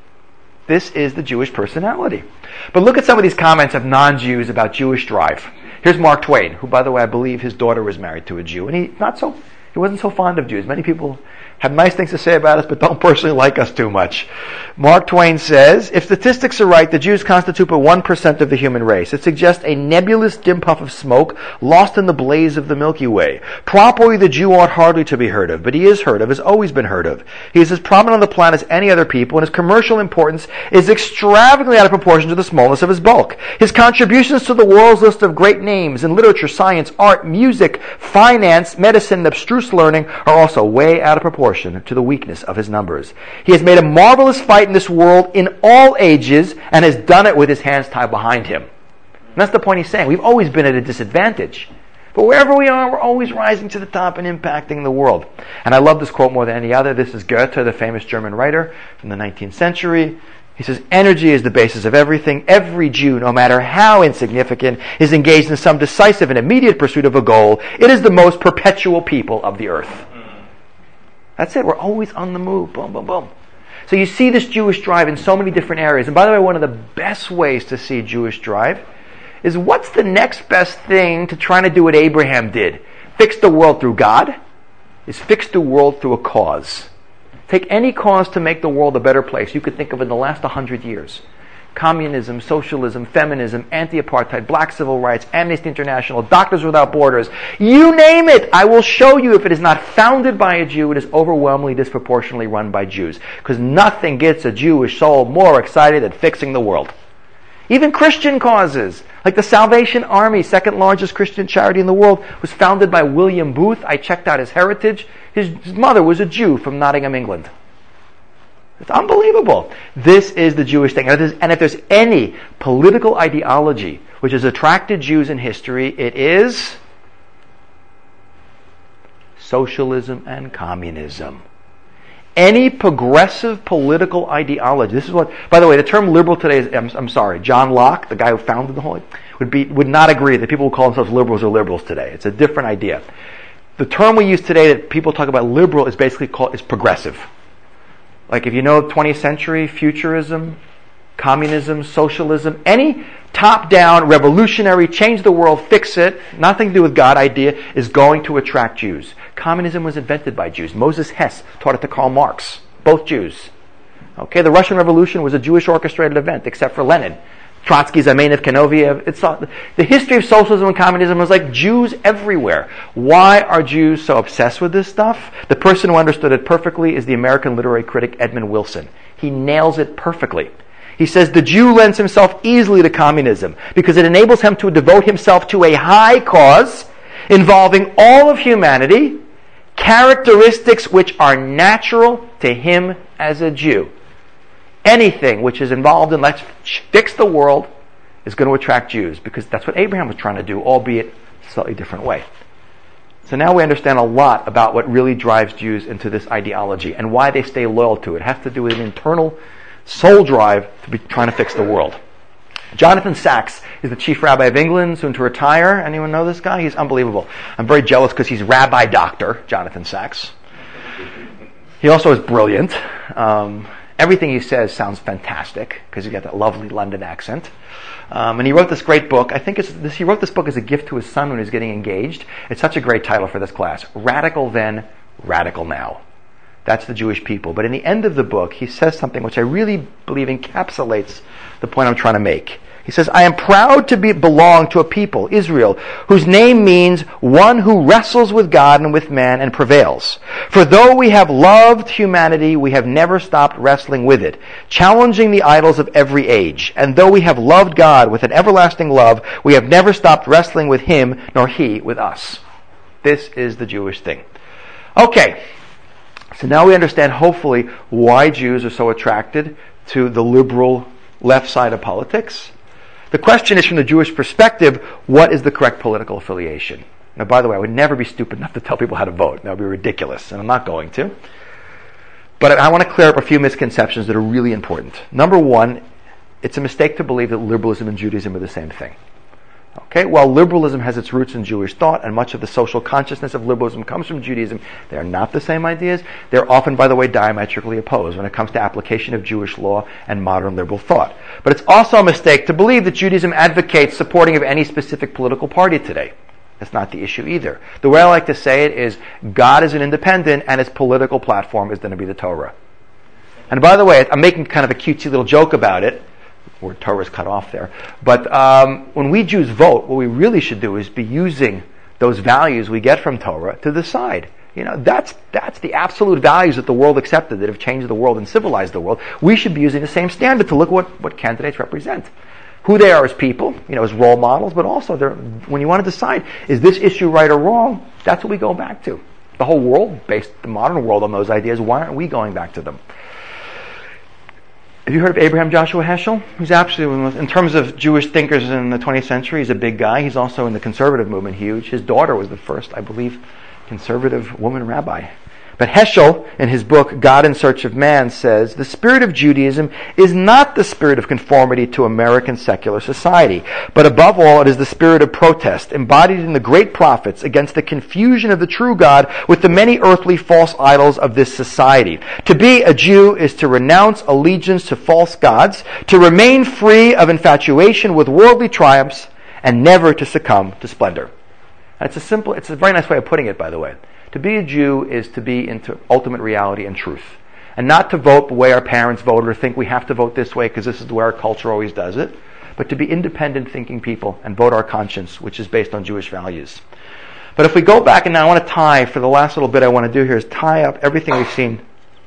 This is the Jewish personality. But look at some of these comments of non-Jews about Jewish drive. Here's Mark Twain, who, by the way, I believe his daughter was married to a Jew, and he wasn't so fond of Jews. Many people have nice things to say about us, but don't personally like us too much. Mark Twain says, if statistics are right, the Jews constitute but 1% of the human race. It suggests a nebulous dim puff of smoke lost in the blaze of the Milky Way. Properly, the Jew ought hardly to be heard of, but he is heard of, has always been heard of. He is as prominent on the planet as any other people, and his commercial importance is extravagantly out of proportion to the smallness of his bulk. His contributions to the world's list of great names in literature, science, art, music, finance, medicine, and abstruse learning are also way out of proportion to the weakness of his numbers. He has made a marvelous fight in this world in all ages and has done it with his hands tied behind him. And that's the point he's saying. We've always been at a disadvantage. But wherever we are, we're always rising to the top and impacting the world. And I love this quote more than any other. This is Goethe, the famous German writer from the 19th century. He says, energy is the basis of everything. Every Jew, no matter how insignificant, is engaged in some decisive and immediate pursuit of a goal. It is the most perpetual people of the earth. That's it. We're always on the move. Boom, boom, boom. So you see this Jewish drive in so many different areas. And by the way, one of the best ways to see Jewish drive is, what's the next best thing to trying to do what Abraham did? Fix the world through God is fix the world through a cause. Take any cause to make the world a better place you could think of in the last 100 years. Communism, socialism, feminism, anti-apartheid, black civil rights, Amnesty International, Doctors Without Borders. You name it! I will show you if it is not founded by a Jew, it is overwhelmingly disproportionately run by Jews. Because nothing gets a Jewish soul more excited than fixing the world. Even Christian causes, like the Salvation Army, second largest Christian charity in the world, was founded by William Booth. I checked out his heritage. His mother was a Jew from Nottingham, England. It's unbelievable. This is the Jewish thing. And if there's any political ideology which has attracted Jews in history, it is socialism and communism. Any progressive political ideology. This is what, by the way, the term liberal today is, I'm sorry, John Locke, the guy who founded the whole, would not agree that people who call themselves liberals are liberals today. It's a different idea. The term we use today that people talk about liberal is basically is progressive. Like if you know 20th century, futurism, communism, socialism, any top-down, revolutionary, change the world, fix it, nothing to do with God idea is going to attract Jews. Communism was invented by Jews. Moses Hess taught it to Karl Marx. Both Jews. Okay, the Russian Revolution was a Jewish orchestrated event, except for Lenin. Trotsky's Amen of Kenoviev. The history of socialism and communism was like Jews everywhere. Why are Jews so obsessed with this stuff? The person who understood it perfectly is the American literary critic Edmund Wilson. He nails it perfectly. He says the Jew lends himself easily to communism because it enables him to devote himself to a high cause involving all of humanity, characteristics which are natural to him as a Jew. Anything which is involved in let's fix the world is going to attract Jews because that's what Abraham was trying to do, albeit a slightly different way. So now we understand a lot about what really drives Jews into this ideology and why they stay loyal to it. It has to do with an internal soul drive to be trying to fix the world. Jonathan Sacks is the chief rabbi of England, soon to retire. Anyone know this guy? He's unbelievable. I'm very jealous because he's rabbi doctor, Jonathan Sacks. He also is brilliant. Everything he says sounds fantastic because he's got that lovely London accent. And he wrote this great book. He wrote this book as a gift to his son when he was getting engaged. It's such a great title for this class. Radical Then, Radical Now. That's the Jewish people. But in the end of the book, he says something which I really believe encapsulates the point I'm trying to make. He says, I am proud to belong to a people, Israel, whose name means one who wrestles with God and with man and prevails. For though we have loved humanity, we have never stopped wrestling with it, challenging the idols of every age. And though we have loved God with an everlasting love, we have never stopped wrestling with Him, nor He with us. This is the Jewish thing. Okay, so now we understand, hopefully, why Jews are so attracted to the liberal left side of politics. The question is, from the Jewish perspective, what is the correct political affiliation? Now, by the way, I would never be stupid enough to tell people how to vote. That would be ridiculous, and I'm not going to. But I want to clear up a few misconceptions that are really important. Number one, it's a mistake to believe that liberalism and Judaism are the same thing. Okay, while liberalism has its roots in Jewish thought, and much of the social consciousness of liberalism comes from Judaism, they are not the same ideas. They're often, by the way, diametrically opposed when it comes to application of Jewish law and modern liberal thought. But it's also a mistake to believe that Judaism advocates supporting of any specific political party today. That's not the issue either. The way I like to say it is, God is an independent, and his political platform is going to be the Torah. And by the way, I'm making kind of a cutesy little joke about it, where Torah is cut off there. But when we Jews vote, what we really should do is be using those values we get from Torah to decide. You know, that's the absolute values that the world accepted, that have changed the world and civilized the world. We should be using the same standard to look at what candidates represent. Who they are as people, as role models, but also when you want to decide, is this issue right or wrong, that's what we go back to. The whole world based the modern world on those ideas. Why aren't we going back to them? Have you heard of Abraham Joshua Heschel? He's absolutely, in terms of Jewish thinkers in the 20th century, he's a big guy. He's also in the conservative movement huge. His daughter was the first, I believe, conservative woman rabbi. But Heschel, in his book, God in Search of Man, says, the spirit of Judaism is not the spirit of conformity to American secular society, but above all, it is the spirit of protest, embodied in the great prophets against the confusion of the true God with the many earthly false idols of this society. To be a Jew is to renounce allegiance to false gods, to remain free of infatuation with worldly triumphs, and never to succumb to splendor. And it's a very nice way of putting it, by the way. To be a Jew is to be into ultimate reality and truth. And not to vote the way our parents voted or think we have to vote this way because this is the way our culture always does it, but to be independent thinking people and vote our conscience, which is based on Jewish values. But if we go back, and now I want to tie, for the last little bit I want to do here is tie up everything we've seen.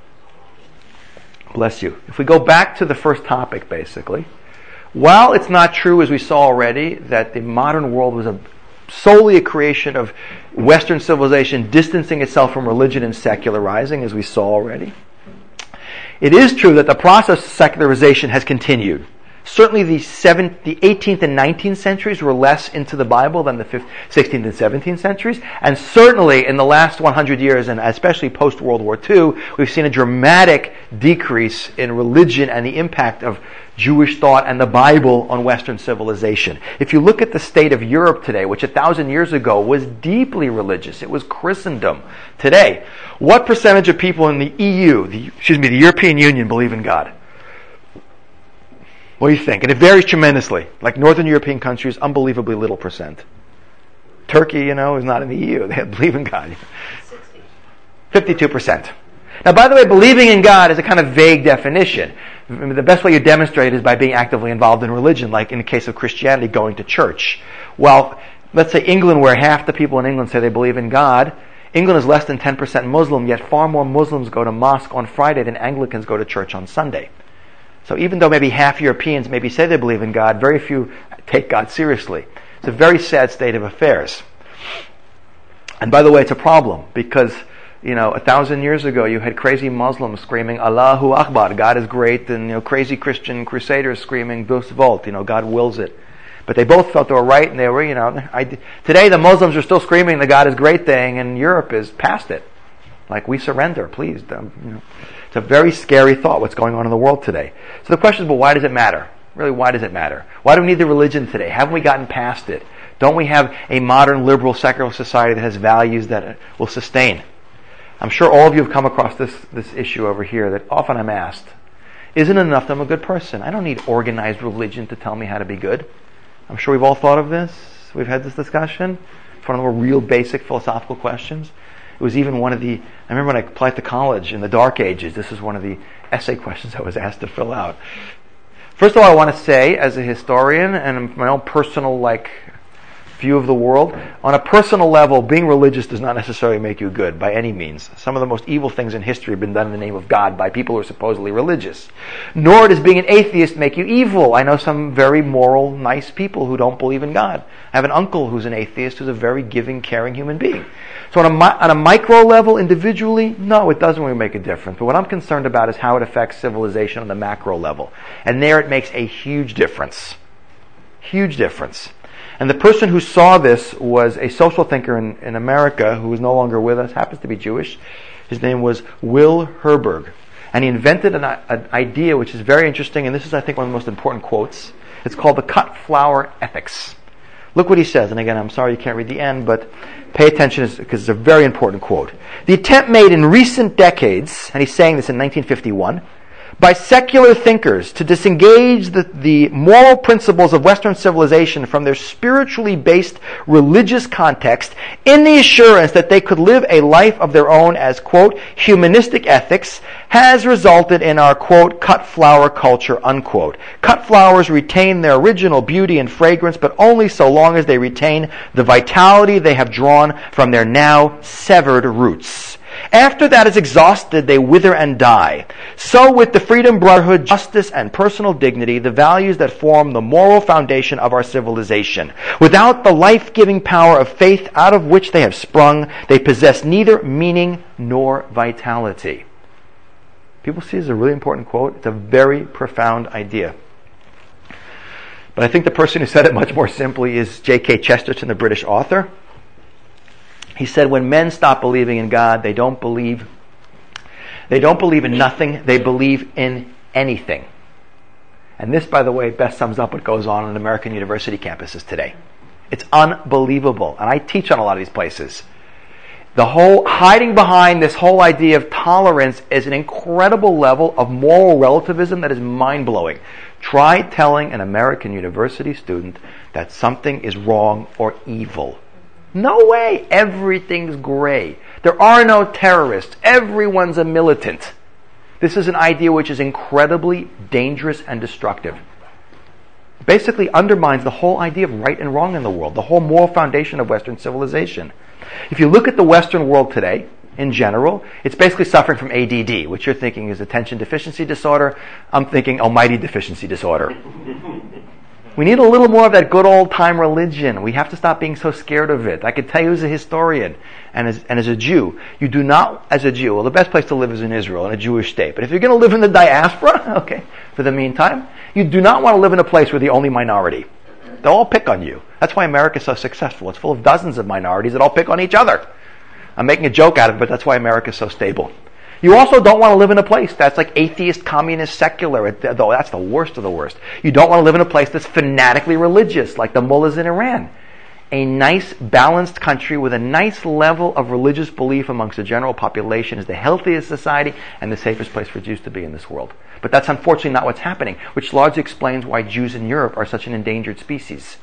Bless you. If we go back to the first topic, basically, while it's not true, as we saw already, that the modern world was solely a creation of Western civilization distancing itself from religion and secularizing, as we saw already, it is true that the process of secularization has continued. Certainly the 18th and 19th centuries were less into the Bible than the 16th and 17th centuries, and certainly in the last 100 years, and especially post-World War II, we've seen a dramatic decrease in religion and the impact of Jewish thought and the Bible on Western civilization. If you look at the state of Europe today, which 1,000 years ago was deeply religious, it was Christendom. Today, what percentage of people in the the European Union believe in God? What do you think? And it varies tremendously. Like Northern European countries, unbelievably little percent. Turkey, is not in the EU. They believe in God. 52%. Now, by the way, believing in God is a kind of vague definition. The best way you demonstrate it is by being actively involved in religion, like in the case of Christianity, going to church. Well, let's say England, where half the people in England say they believe in God. England is less than 10% Muslim, yet far more Muslims go to mosque on Friday than Anglicans go to church on Sunday. So even though maybe half Europeans maybe say they believe in God, very few take God seriously. It's a very sad state of affairs. And by the way, it's a problem because 1,000 years ago, you had crazy Muslims screaming, Allahu Akbar, God is great, and crazy Christian crusaders screaming, Bus Volt, God wills it. But they both felt they were right, and they were, today the Muslims are still screaming the God is great thing, and Europe is past it. Like, we surrender, please. It's a very scary thought, what's going on in the world today. So the question is, well, why does it matter? Really, why does it matter? Why do we need the religion today? Haven't we gotten past it? Don't we have a modern, liberal, secular society that has values that will sustain? I'm sure all of you have come across this issue over here that often I'm asked. Isn't it enough that I'm a good person? I don't need organized religion to tell me how to be good. I'm sure we've all thought of this. We've had this discussion. It's one of the real basic philosophical questions. It was even one of the, I remember when I applied to college in the dark ages, this was one of the essay questions I was asked to fill out. First of all, I want to say, as a historian and my own personal view of the world, on a personal level, being religious does not necessarily make you good by any means. Some of the most evil things in history have been done in the name of God by people who are supposedly religious. Nor does being an atheist make you evil. I know some very moral, nice people who don't believe in God. I have an uncle who's an atheist who's a very giving, caring human being. So on a micro level, individually, no, it doesn't really make a difference. But what I'm concerned about is how it affects civilization on the macro level. And there it makes a huge difference. Huge difference. And the person who saw this was a social thinker in America who is no longer with us, happens to be Jewish. His name was Will Herberg. And he invented an idea which is very interesting, and this is, I think, one of the most important quotes. It's called the cut flower ethics. Look what he says, and again, I'm sorry you can't read the end, but pay attention because it's a very important quote. The attempt made in recent decades, and he's saying this in 1951, by secular thinkers to disengage the moral principles of Western civilization from their spiritually based religious context in the assurance that they could live a life of their own as, quote, humanistic ethics has resulted in our, quote, cut flower culture, unquote. Cut flowers retain their original beauty and fragrance, but only so long as they retain the vitality they have drawn from their now severed roots. After that is exhausted, they wither and die. So with the freedom, brotherhood, justice, and personal dignity, the values that form the moral foundation of our civilization. Without the life-giving power of faith out of which they have sprung, they possess neither meaning nor vitality. People see this as a really important quote. It's a very profound idea. But I think the person who said it much more simply is G.K. Chesterton, the British author. He said, when men stop believing in God, they don't believe in nothing, they believe in anything. And this, by the way, best sums up what goes on American university campuses today. It's unbelievable. And I teach on a lot of these places. The whole hiding behind this whole idea of tolerance is an incredible level of moral relativism that is mind-blowing. Try telling an American university student that something is wrong or evil. No way. Everything's gray. There are no terrorists. Everyone's a militant. This is an idea which is incredibly dangerous and destructive. It basically undermines the whole idea of right and wrong in the world, the whole moral foundation of Western civilization. If you look at the Western world today, in general, it's basically suffering from ADD, which you're thinking is attention deficiency disorder. I'm thinking almighty deficiency disorder. We need a little more of that good old-time religion. We have to stop being so scared of it. I can tell you as a historian and as a Jew, you do not, as a Jew, well, the best place to live is in Israel, in a Jewish state. But if you're going to live in the diaspora, okay, for the meantime, you do not want to live in a place where the only minority. They'll all pick on you. That's why America is so successful. It's full of dozens of minorities that all pick on each other. I'm making a joke out of it, but that's why America is so stable. You also don't want to live in a place that's like atheist, communist, secular, though that's the worst of the worst. You don't want to live in a place that's fanatically religious, like the mullahs in Iran. A nice, balanced country with a nice level of religious belief amongst the general population is the healthiest society and the safest place for Jews to be in this world. But that's unfortunately not what's happening, which largely explains why Jews in Europe are such an endangered species.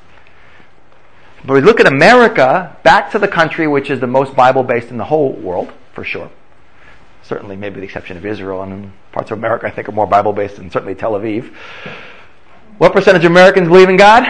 But we look at America, back to the country which is the most Bible-based in the whole world, for sure. Certainly, maybe with the exception of Israel, and parts of America I think are more Bible-based than certainly Tel Aviv. What percentage of Americans believe in God?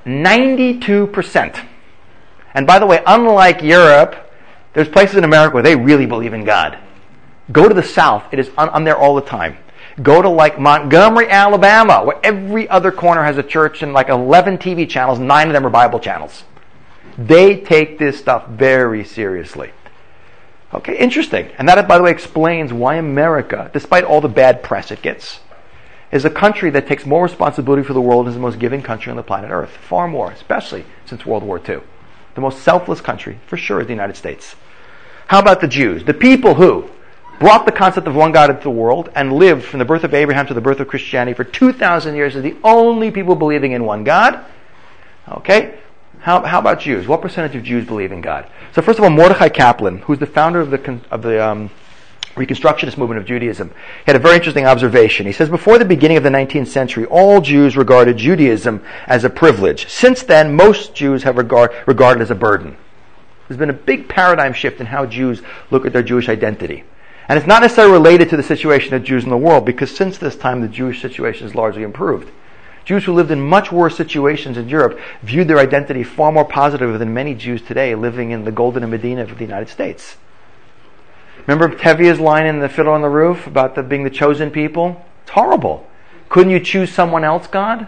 92%. And by the way, unlike Europe, there's places in America where they really believe in God. Go to the South. It is I'm there all the time. Go to like Montgomery, Alabama, where every other corner has a church and like 11 TV channels, 9 of them are Bible channels. They take this stuff very seriously. Okay, interesting. And that, by the way, explains why America, despite all the bad press it gets, is a country that takes more responsibility for the world and is the most giving country on the planet Earth. Far more, especially since World War II. The most selfless country, for sure, is the United States. How about the Jews? The people who brought the concept of one God into the world and lived from the birth of Abraham to the birth of Christianity for 2,000 years as the only people believing in one God. Okay? How about Jews? What percentage of Jews believe in God? So first of all, Mordechai Kaplan, who's the founder of the Reconstructionist movement of Judaism. He had a very interesting observation. He says, before the beginning of the 19th century, all Jews regarded Judaism as a privilege. Since then, most Jews have regarded it as a burden. There's been a big paradigm shift in how Jews look at their Jewish identity. And it's not necessarily related to the situation of Jews in the world, because since this time, the Jewish situation has largely improved. Jews who lived in much worse situations in Europe viewed their identity far more positively than many Jews today living in the Golden Medina of the United States. Remember Tevia's line in The Fiddler on the Roof about being the chosen people? It's horrible. Couldn't you choose someone else, God?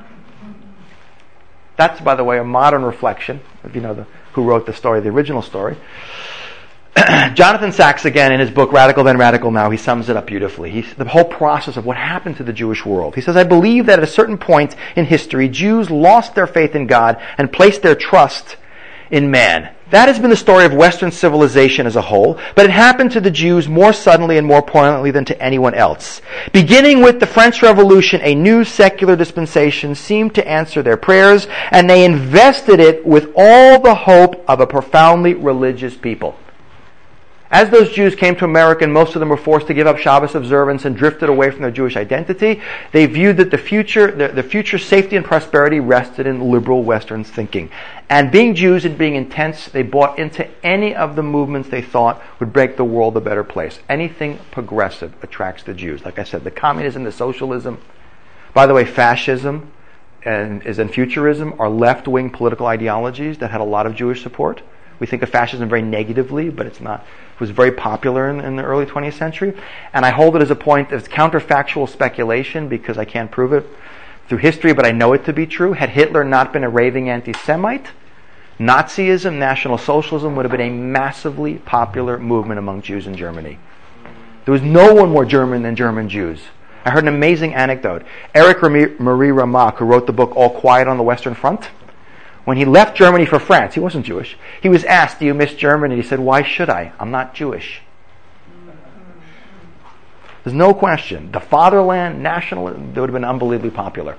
That's, by the way, a modern reflection, if you know who wrote the story, the original story. Jonathan Sacks, again, in his book Radical Then Radical Now, he sums it up beautifully. The whole process of what happened to the Jewish world. He says, I believe that at a certain point in history, Jews lost their faith in God and placed their trust in man. That has been the story of Western civilization as a whole, but it happened to the Jews more suddenly and more poignantly than to anyone else. Beginning with the French Revolution, a new secular dispensation seemed to answer their prayers, and they invested it with all the hope of a profoundly religious people. As those Jews came to America, and most of them were forced to give up Shabbos observance and drifted away from their Jewish identity, they viewed that the future safety and prosperity rested in liberal Western thinking. And being Jews and being intense, they bought into any of the movements they thought would make the world a better place. Anything progressive attracts the Jews. Like I said, the communism, the socialism. By the way, fascism and futurism are left-wing political ideologies that had a lot of Jewish support. We think of fascism very negatively, but it's not. It was very popular in the early 20th century. And I hold it as a point of counterfactual speculation because I can't prove it through history, but I know it to be true. Had Hitler not been a raving anti-Semite, Nazism, National Socialism would have been a massively popular movement among Jews in Germany. There was no one more German than German Jews. I heard an amazing anecdote. Erich Marie Remarque, who wrote the book All Quiet on the Western Front, when he left Germany for France, he wasn't Jewish, he was asked, do you miss Germany? He said, why should I? I'm not Jewish. There's no question. The fatherland, nationalism, they would have been unbelievably popular.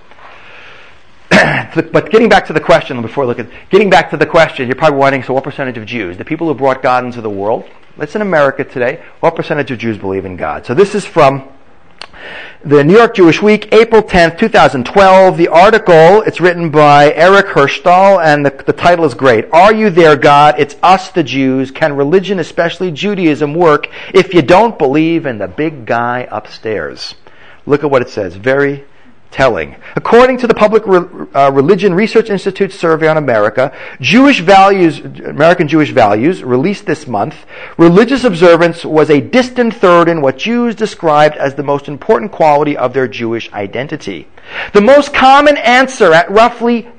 But getting back to the question, you're probably wondering, so what percentage of Jews? The people who brought God into the world, let's in America today, what percentage of Jews believe in God? So this is from the New York Jewish Week, April 10th, 2012. The article, it's written by Eric Hirschtal, and the title is great. Are you there, God? It's us, the Jews. Can religion, especially Judaism, work if you don't believe in the big guy upstairs? Look at what it says. Very telling. According to the Public Religion Research Institute survey on American Jewish values, released this month, religious observance was a distant third in what Jews described as the most important quality of their Jewish identity. The most common answer at roughly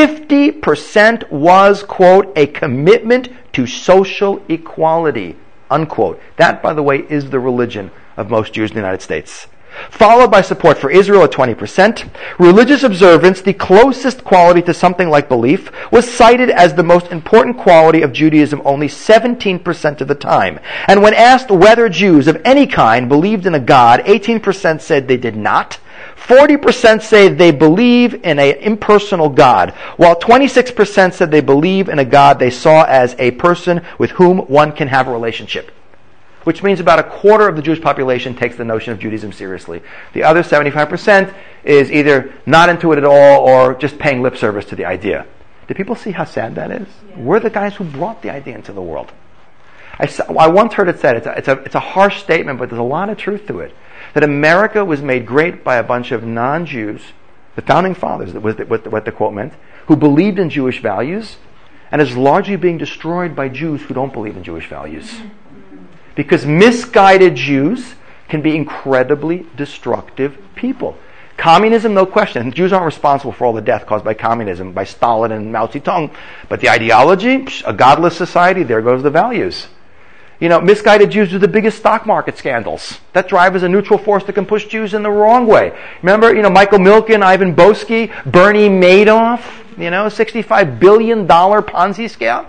50% was, quote, a commitment to social equality, unquote. That, by the way, is the religion of most Jews in the United States. Followed by support for Israel at 20%. Religious observance, the closest quality to something like belief, was cited as the most important quality of Judaism only 17% of the time. And when asked whether Jews of any kind believed in a God, 18% said they did not. 40% say they believe in an impersonal God, while 26% said they believe in a God they saw as a person with whom one can have a relationship. Which means about a quarter of the Jewish population takes the notion of Judaism seriously. The other 75% is either not into it at all or just paying lip service to the idea. Do people see how sad that is? Yeah. We're the guys who brought the idea into the world. I once heard it said, it's a harsh statement, but there's a lot of truth to it, that America was made great by a bunch of non-Jews, the founding fathers, that was what the quote meant, who believed in Jewish values, and is largely being destroyed by Jews who don't believe in Jewish values. Because misguided Jews can be incredibly destructive people. Communism, no question. Jews aren't responsible for all the death caused by communism, by Stalin and Mao Zedong. But the ideology, a godless society, there goes the values. Misguided Jews do the biggest stock market scandals. That drive is a neutral force that can push Jews in the wrong way. Remember, Michael Milken, Ivan Boesky, Bernie Madoff, $65 billion Ponzi scam.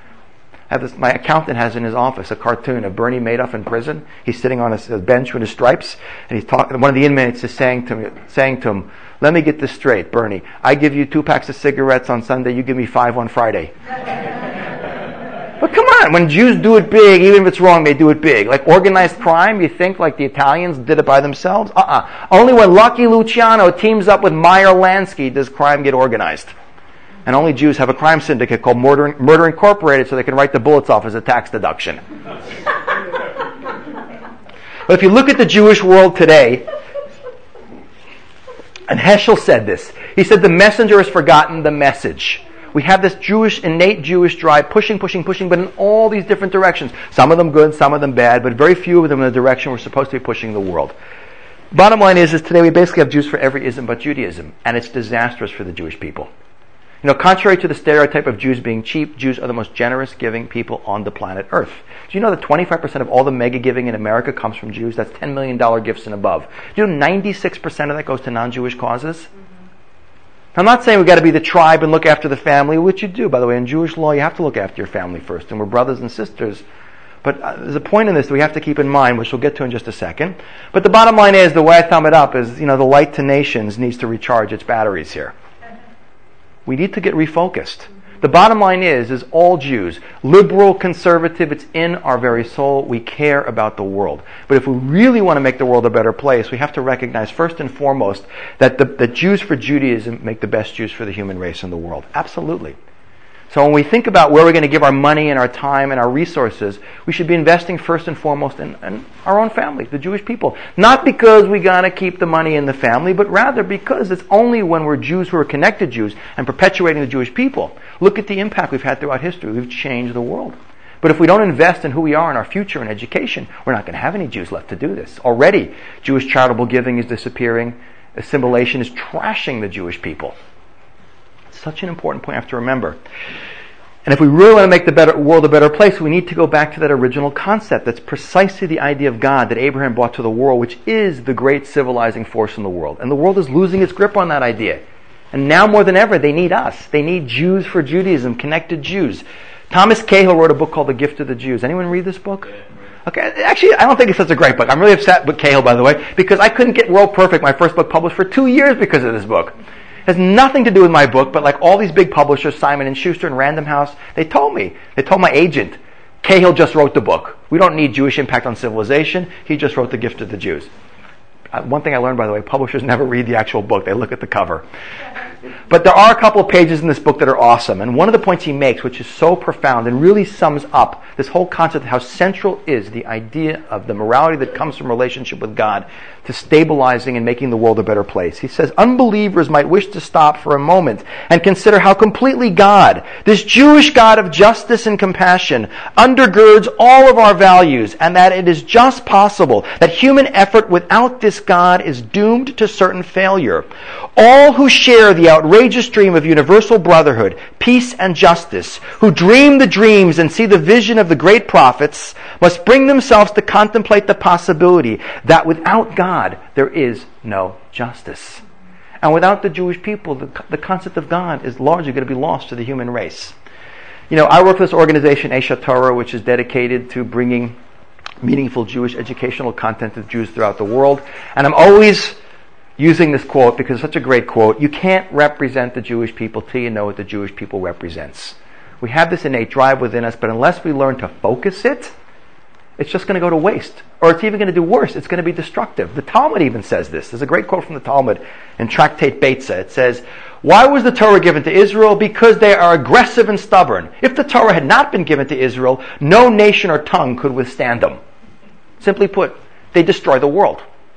My accountant has in his office a cartoon of Bernie Madoff in prison. He's sitting on a bench with his stripes, and he's talking. One of the inmates is saying to him, "Let me get this straight, Bernie. I give you 2 packs of cigarettes on Sunday. You give me 5 on Friday." But come on, when Jews do it big, even if it's wrong, they do it big. Like organized crime, you think like the Italians did it by themselves? Only when Lucky Luciano teams up with Meyer Lansky does crime get organized. And only Jews have a crime syndicate called Murder Incorporated so they can write the bullets off as a tax deduction. But if you look at the Jewish world today, and Heschel said this, he said the messenger has forgotten the message. We have this innate Jewish drive, pushing, but in all these different directions. Some of them good, some of them bad, but very few of them in the direction we're supposed to be pushing the world. Bottom line is today we basically have Jews for every ism but Judaism, and it's disastrous for the Jewish people. Contrary to the stereotype of Jews being cheap, Jews are the most generous giving people on the planet Earth. Do you know that 25% of all the mega giving in America comes from Jews? That's $10 million gifts and above. Do you know 96% of that goes to non-Jewish causes? I'm not saying we've got to be the tribe and look after the family, which you do, by the way. In Jewish law, you have to look after your family first, and we're brothers and sisters. But there's a point in this that we have to keep in mind, which we'll get to in just a second. But the bottom line is, the way I thumb it up is, the light to nations needs to recharge its batteries here. We need to get refocused. The bottom line is all Jews, liberal, conservative, it's in our very soul. We care about the world. But if we really want to make the world a better place, we have to recognize first and foremost that the Jews for Judaism make the best Jews for the human race in the world. Absolutely. So when we think about where we're going to give our money and our time and our resources, we should be investing first and foremost in our own family, the Jewish people. Not because we got to keep the money in the family, but rather because it's only when we're Jews who are connected Jews and perpetuating the Jewish people. Look at the impact we've had throughout history. We've changed the world. But if we don't invest in who we are and our future and education, we're not going to have any Jews left to do this. Already, Jewish charitable giving is disappearing. Assimilation is trashing the Jewish people. Such an important point I have to remember. And if we really want to make the world a better place, we need to go back to that original concept. That's precisely the idea of God that Abraham brought to the world, which is the great civilizing force in the world. And the world is losing its grip on that idea. And now more than ever, they need us. They need Jews for Judaism, connected Jews. Thomas Cahill wrote a book called The Gift of the Jews. Anyone read this book? Okay, actually, I don't think it's such a great book. I'm really upset with Cahill, by the way, because I couldn't get World Perfect, my first book, published for 2 years because of this book. It has nothing to do with my book, but like all these big publishers, Simon & Schuster and Random House, they told my agent, Cahill just wrote the book. We don't need Jewish impact on civilization. He just wrote The Gift of the Jews. One thing I learned, by the way, publishers never read the actual book. They look at the cover. But there are a couple of pages in this book that are awesome. And one of the points he makes, which is so profound and really sums up this whole concept of how central is the idea of the morality that comes from relationship with God to stabilizing and making the world a better place. He says, unbelievers might wish to stop for a moment and consider how completely God, this Jewish God of justice and compassion, undergirds all of our values, and that it is just possible that human effort without this God is doomed to certain failure. All who share the outrageous dream of universal brotherhood, peace, and justice, who dream the dreams and see the vision of the great prophets, must bring themselves to contemplate the possibility that without God there is no justice. And without the Jewish people, the concept of God is largely going to be lost to the human race. I work for this organization, Aish HaTorah, which is dedicated to bringing meaningful Jewish educational content to Jews throughout the world. And I'm always using this quote because it's such a great quote. You can't represent the Jewish people till you know what the Jewish people represents. We have this innate drive within us, but unless we learn to focus it, it's just going to go to waste. Or it's even going to do worse. It's going to be destructive. The Talmud even says this. There's a great quote from the Talmud in Tractate Beitza. It says, why was the Torah given to Israel? Because they are aggressive and stubborn. If the Torah had not been given to Israel, no nation or tongue could withstand them. Simply put, they destroy the world.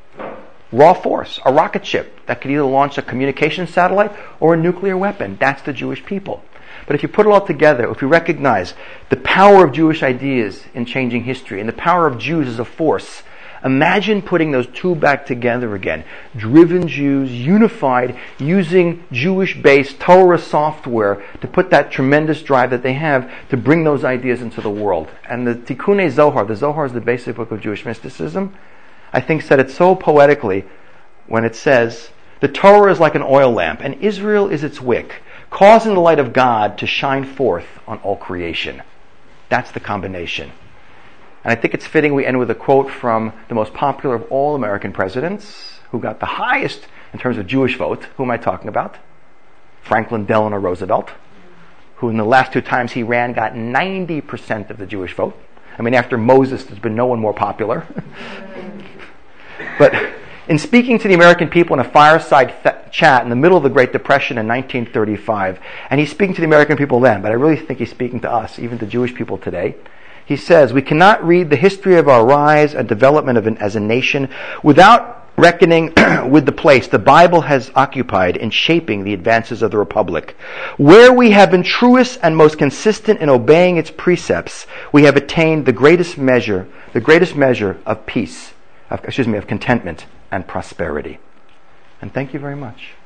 Raw force, a rocket ship that could either launch a communication satellite or a nuclear weapon. That's the Jewish people. But if you put it all together, if you recognize the power of Jewish ideas in changing history and the power of Jews as a force, imagine putting those two back together again. Driven Jews, unified, using Jewish-based Torah software to put that tremendous drive that they have to bring those ideas into the world. And the Tikkunei Zohar, the Zohar is the basic book of Jewish mysticism, I think said it so poetically when it says, the Torah is like an oil lamp, and Israel is its wick, causing the light of God to shine forth on all creation. That's the combination. And I think it's fitting we end with a quote from the most popular of all American presidents, who got the highest in terms of Jewish vote. Who am I talking about? Franklin Delano Roosevelt. who in the last 2 times he ran got 90% of the Jewish vote. I mean, after Moses, there's been no one more popular. But in speaking to the American people in a fireside chat in the middle of the Great Depression in 1935, and he's speaking to the American people then, but I really think he's speaking to us, even to Jewish people today, he says, "We cannot read the history of our rise and development as a nation without reckoning with the place the Bible has occupied in shaping the advances of the Republic. Where we have been truest and most consistent in obeying its precepts, we have attained the greatest measure of peace, of contentment and prosperity." And thank you very much.